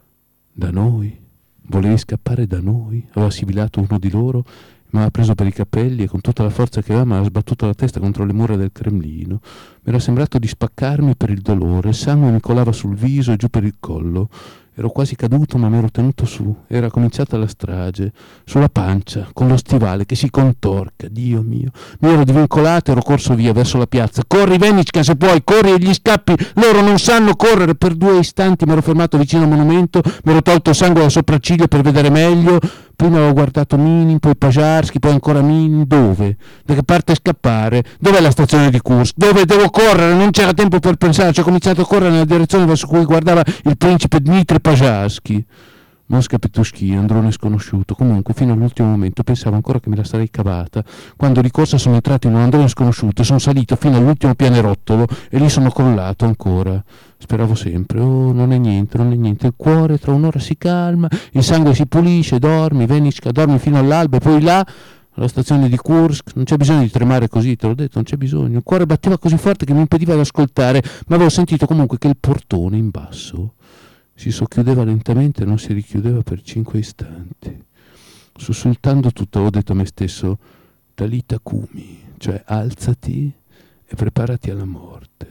Da noi? Volevi scappare da noi? Aveva sibillato uno di loro, mi aveva preso per i capelli e con tutta la forza che aveva mi aveva sbattuto la testa contro le mura del Cremlino. Mi era sembrato di spaccarmi per il dolore, il sangue mi colava sul viso e giù per il collo. Ero quasi caduto ma mi ero tenuto su. Era cominciata la strage, sulla pancia, con lo stivale che si contorca, Dio mio. Mi ero divincolato e ero corso via verso la piazza. Corri Venichka se puoi, corri e gli scappi, loro non sanno correre. Per 2 istanti mi ero fermato vicino al monumento, mi ero tolto il sangue dal sopracciglio per vedere meglio. Prima avevo guardato Minin, poi Pajarski, poi ancora Minin. Dove? Da che parte scappare? Dov'è la stazione di Kursk? Dove devo correre? Non c'era tempo per pensarci. Ho cominciato a correre nella direzione verso cui guardava il principe Dmitri Pajarski. Mosca Petuschi, androne sconosciuto. Comunque, fino all'ultimo momento pensavo ancora che me la sarei cavata. Quando di corsa sono entrato in un androne sconosciuto e sono salito fino all'ultimo pianerottolo e lì sono crollato ancora. Speravo sempre, oh, non è niente, non è niente. Il cuore tra un'ora si calma, il sangue si pulisce, dormi, Venichka, dormi fino all'alba e poi là, alla stazione di Kursk, non c'è bisogno di tremare così, te l'ho detto, non c'è bisogno. Il cuore batteva così forte che mi impediva di ascoltare, ma avevo sentito comunque che il portone in basso si socchiudeva lentamente e non si richiudeva per 5 istanti. Sussultando tutto, ho detto a me stesso, Talita Kumi, cioè alzati e preparati alla morte.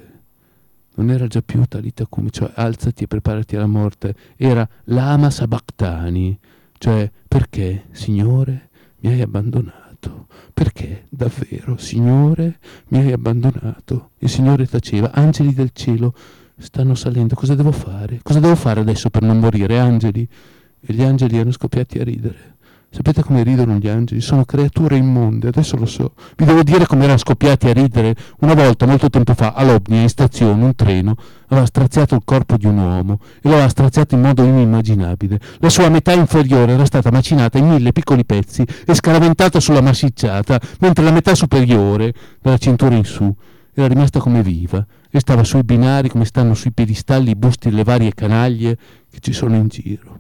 Non era già più Talita Kumi, cioè alzati e preparati alla morte. Era Lama Sabachthani, cioè perché, Signore, mi hai abbandonato? Perché, davvero, Signore, mi hai abbandonato? Il Signore taceva, angeli del cielo, stanno salendo, cosa devo fare? Cosa devo fare adesso per non morire, angeli? E gli angeli erano scoppiati a ridere. Sapete come ridono gli angeli? Sono creature immonde, adesso lo so. Vi devo dire come erano scoppiati a ridere. Una volta, molto tempo fa, a Lobnia, in stazione, un treno aveva straziato il corpo di un uomo e lo aveva straziato in modo inimmaginabile. La sua metà inferiore era stata macinata in 1000 piccoli pezzi e scaraventata sulla massicciata, mentre la metà superiore, dalla cintura in su, era rimasta come viva e stava sui binari come stanno sui piedistalli i busti delle varie canaglie che ci sono in giro.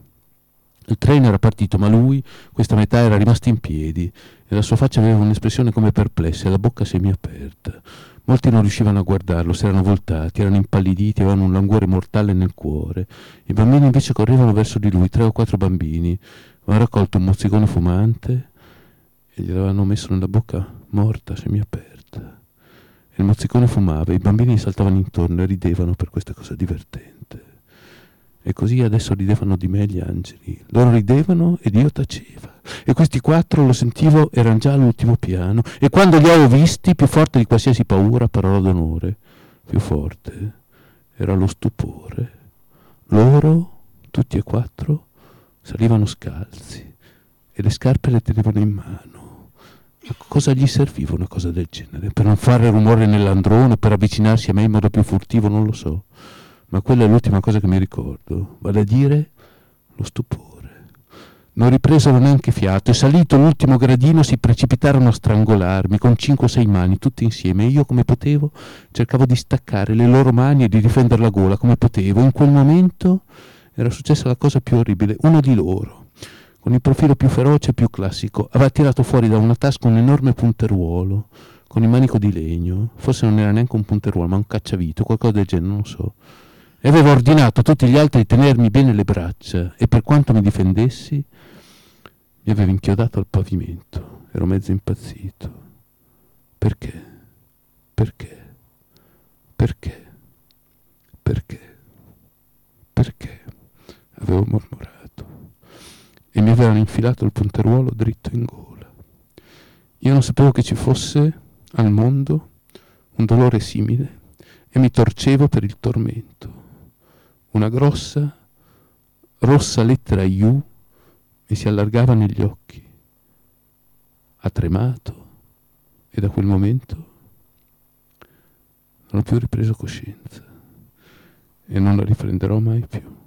Il treno era partito, ma lui, questa metà, era rimasto in piedi e la sua faccia aveva un'espressione come perplessa e la bocca semiaperta. Molti non riuscivano a guardarlo, si erano voltati, erano impalliditi, avevano un languore mortale nel cuore. I bambini invece correvano verso di lui, 3 o 4 bambini. Avevano raccolto un mozzicone fumante e gliel'avevano messo nella bocca morta, semiaperta. E il mozzicone fumava, i bambini saltavano intorno e ridevano per questa cosa divertente. E così adesso ridevano di me gli angeli. Loro ridevano ed io taceva. E questi 4, lo sentivo, erano già all'ultimo piano. E quando li avevo visti, più forte di qualsiasi paura, parola d'onore, più forte, era lo stupore. Loro, tutti e 4, salivano scalzi e le scarpe le tenevano in mano. A cosa gli serviva una cosa del genere? Per non fare rumore nell'androne, per avvicinarsi a me in modo più furtivo, non lo so. Ma quella è l'ultima cosa che mi ricordo, vale a dire lo stupore. Non ripresero neanche fiato e salito l'ultimo gradino si precipitarono a strangolarmi con 5 o 6 mani tutti insieme e io come potevo cercavo di staccare le loro mani e di difendere la gola come potevo. In quel momento era successa la cosa più orribile. Uno di loro, con il profilo più feroce e più classico, aveva tirato fuori da una tasca un enorme punteruolo con il manico di legno, forse non era neanche un punteruolo ma un cacciavite, qualcosa del genere, non lo so. E avevo ordinato a tutti gli altri di tenermi bene le braccia e per quanto mi difendessi mi avevo inchiodato al pavimento. Ero mezzo impazzito. Perché? Perché? Perché? Perché? Perché? Avevo mormorato. E mi avevano infilato il punteruolo dritto in gola. Io non sapevo che ci fosse al mondo un dolore simile e mi torcevo per il tormento. Una grossa, rossa lettera U mi si allargava negli occhi. Ha tremato e da quel momento non ho più ripreso coscienza e non la riprenderò mai più.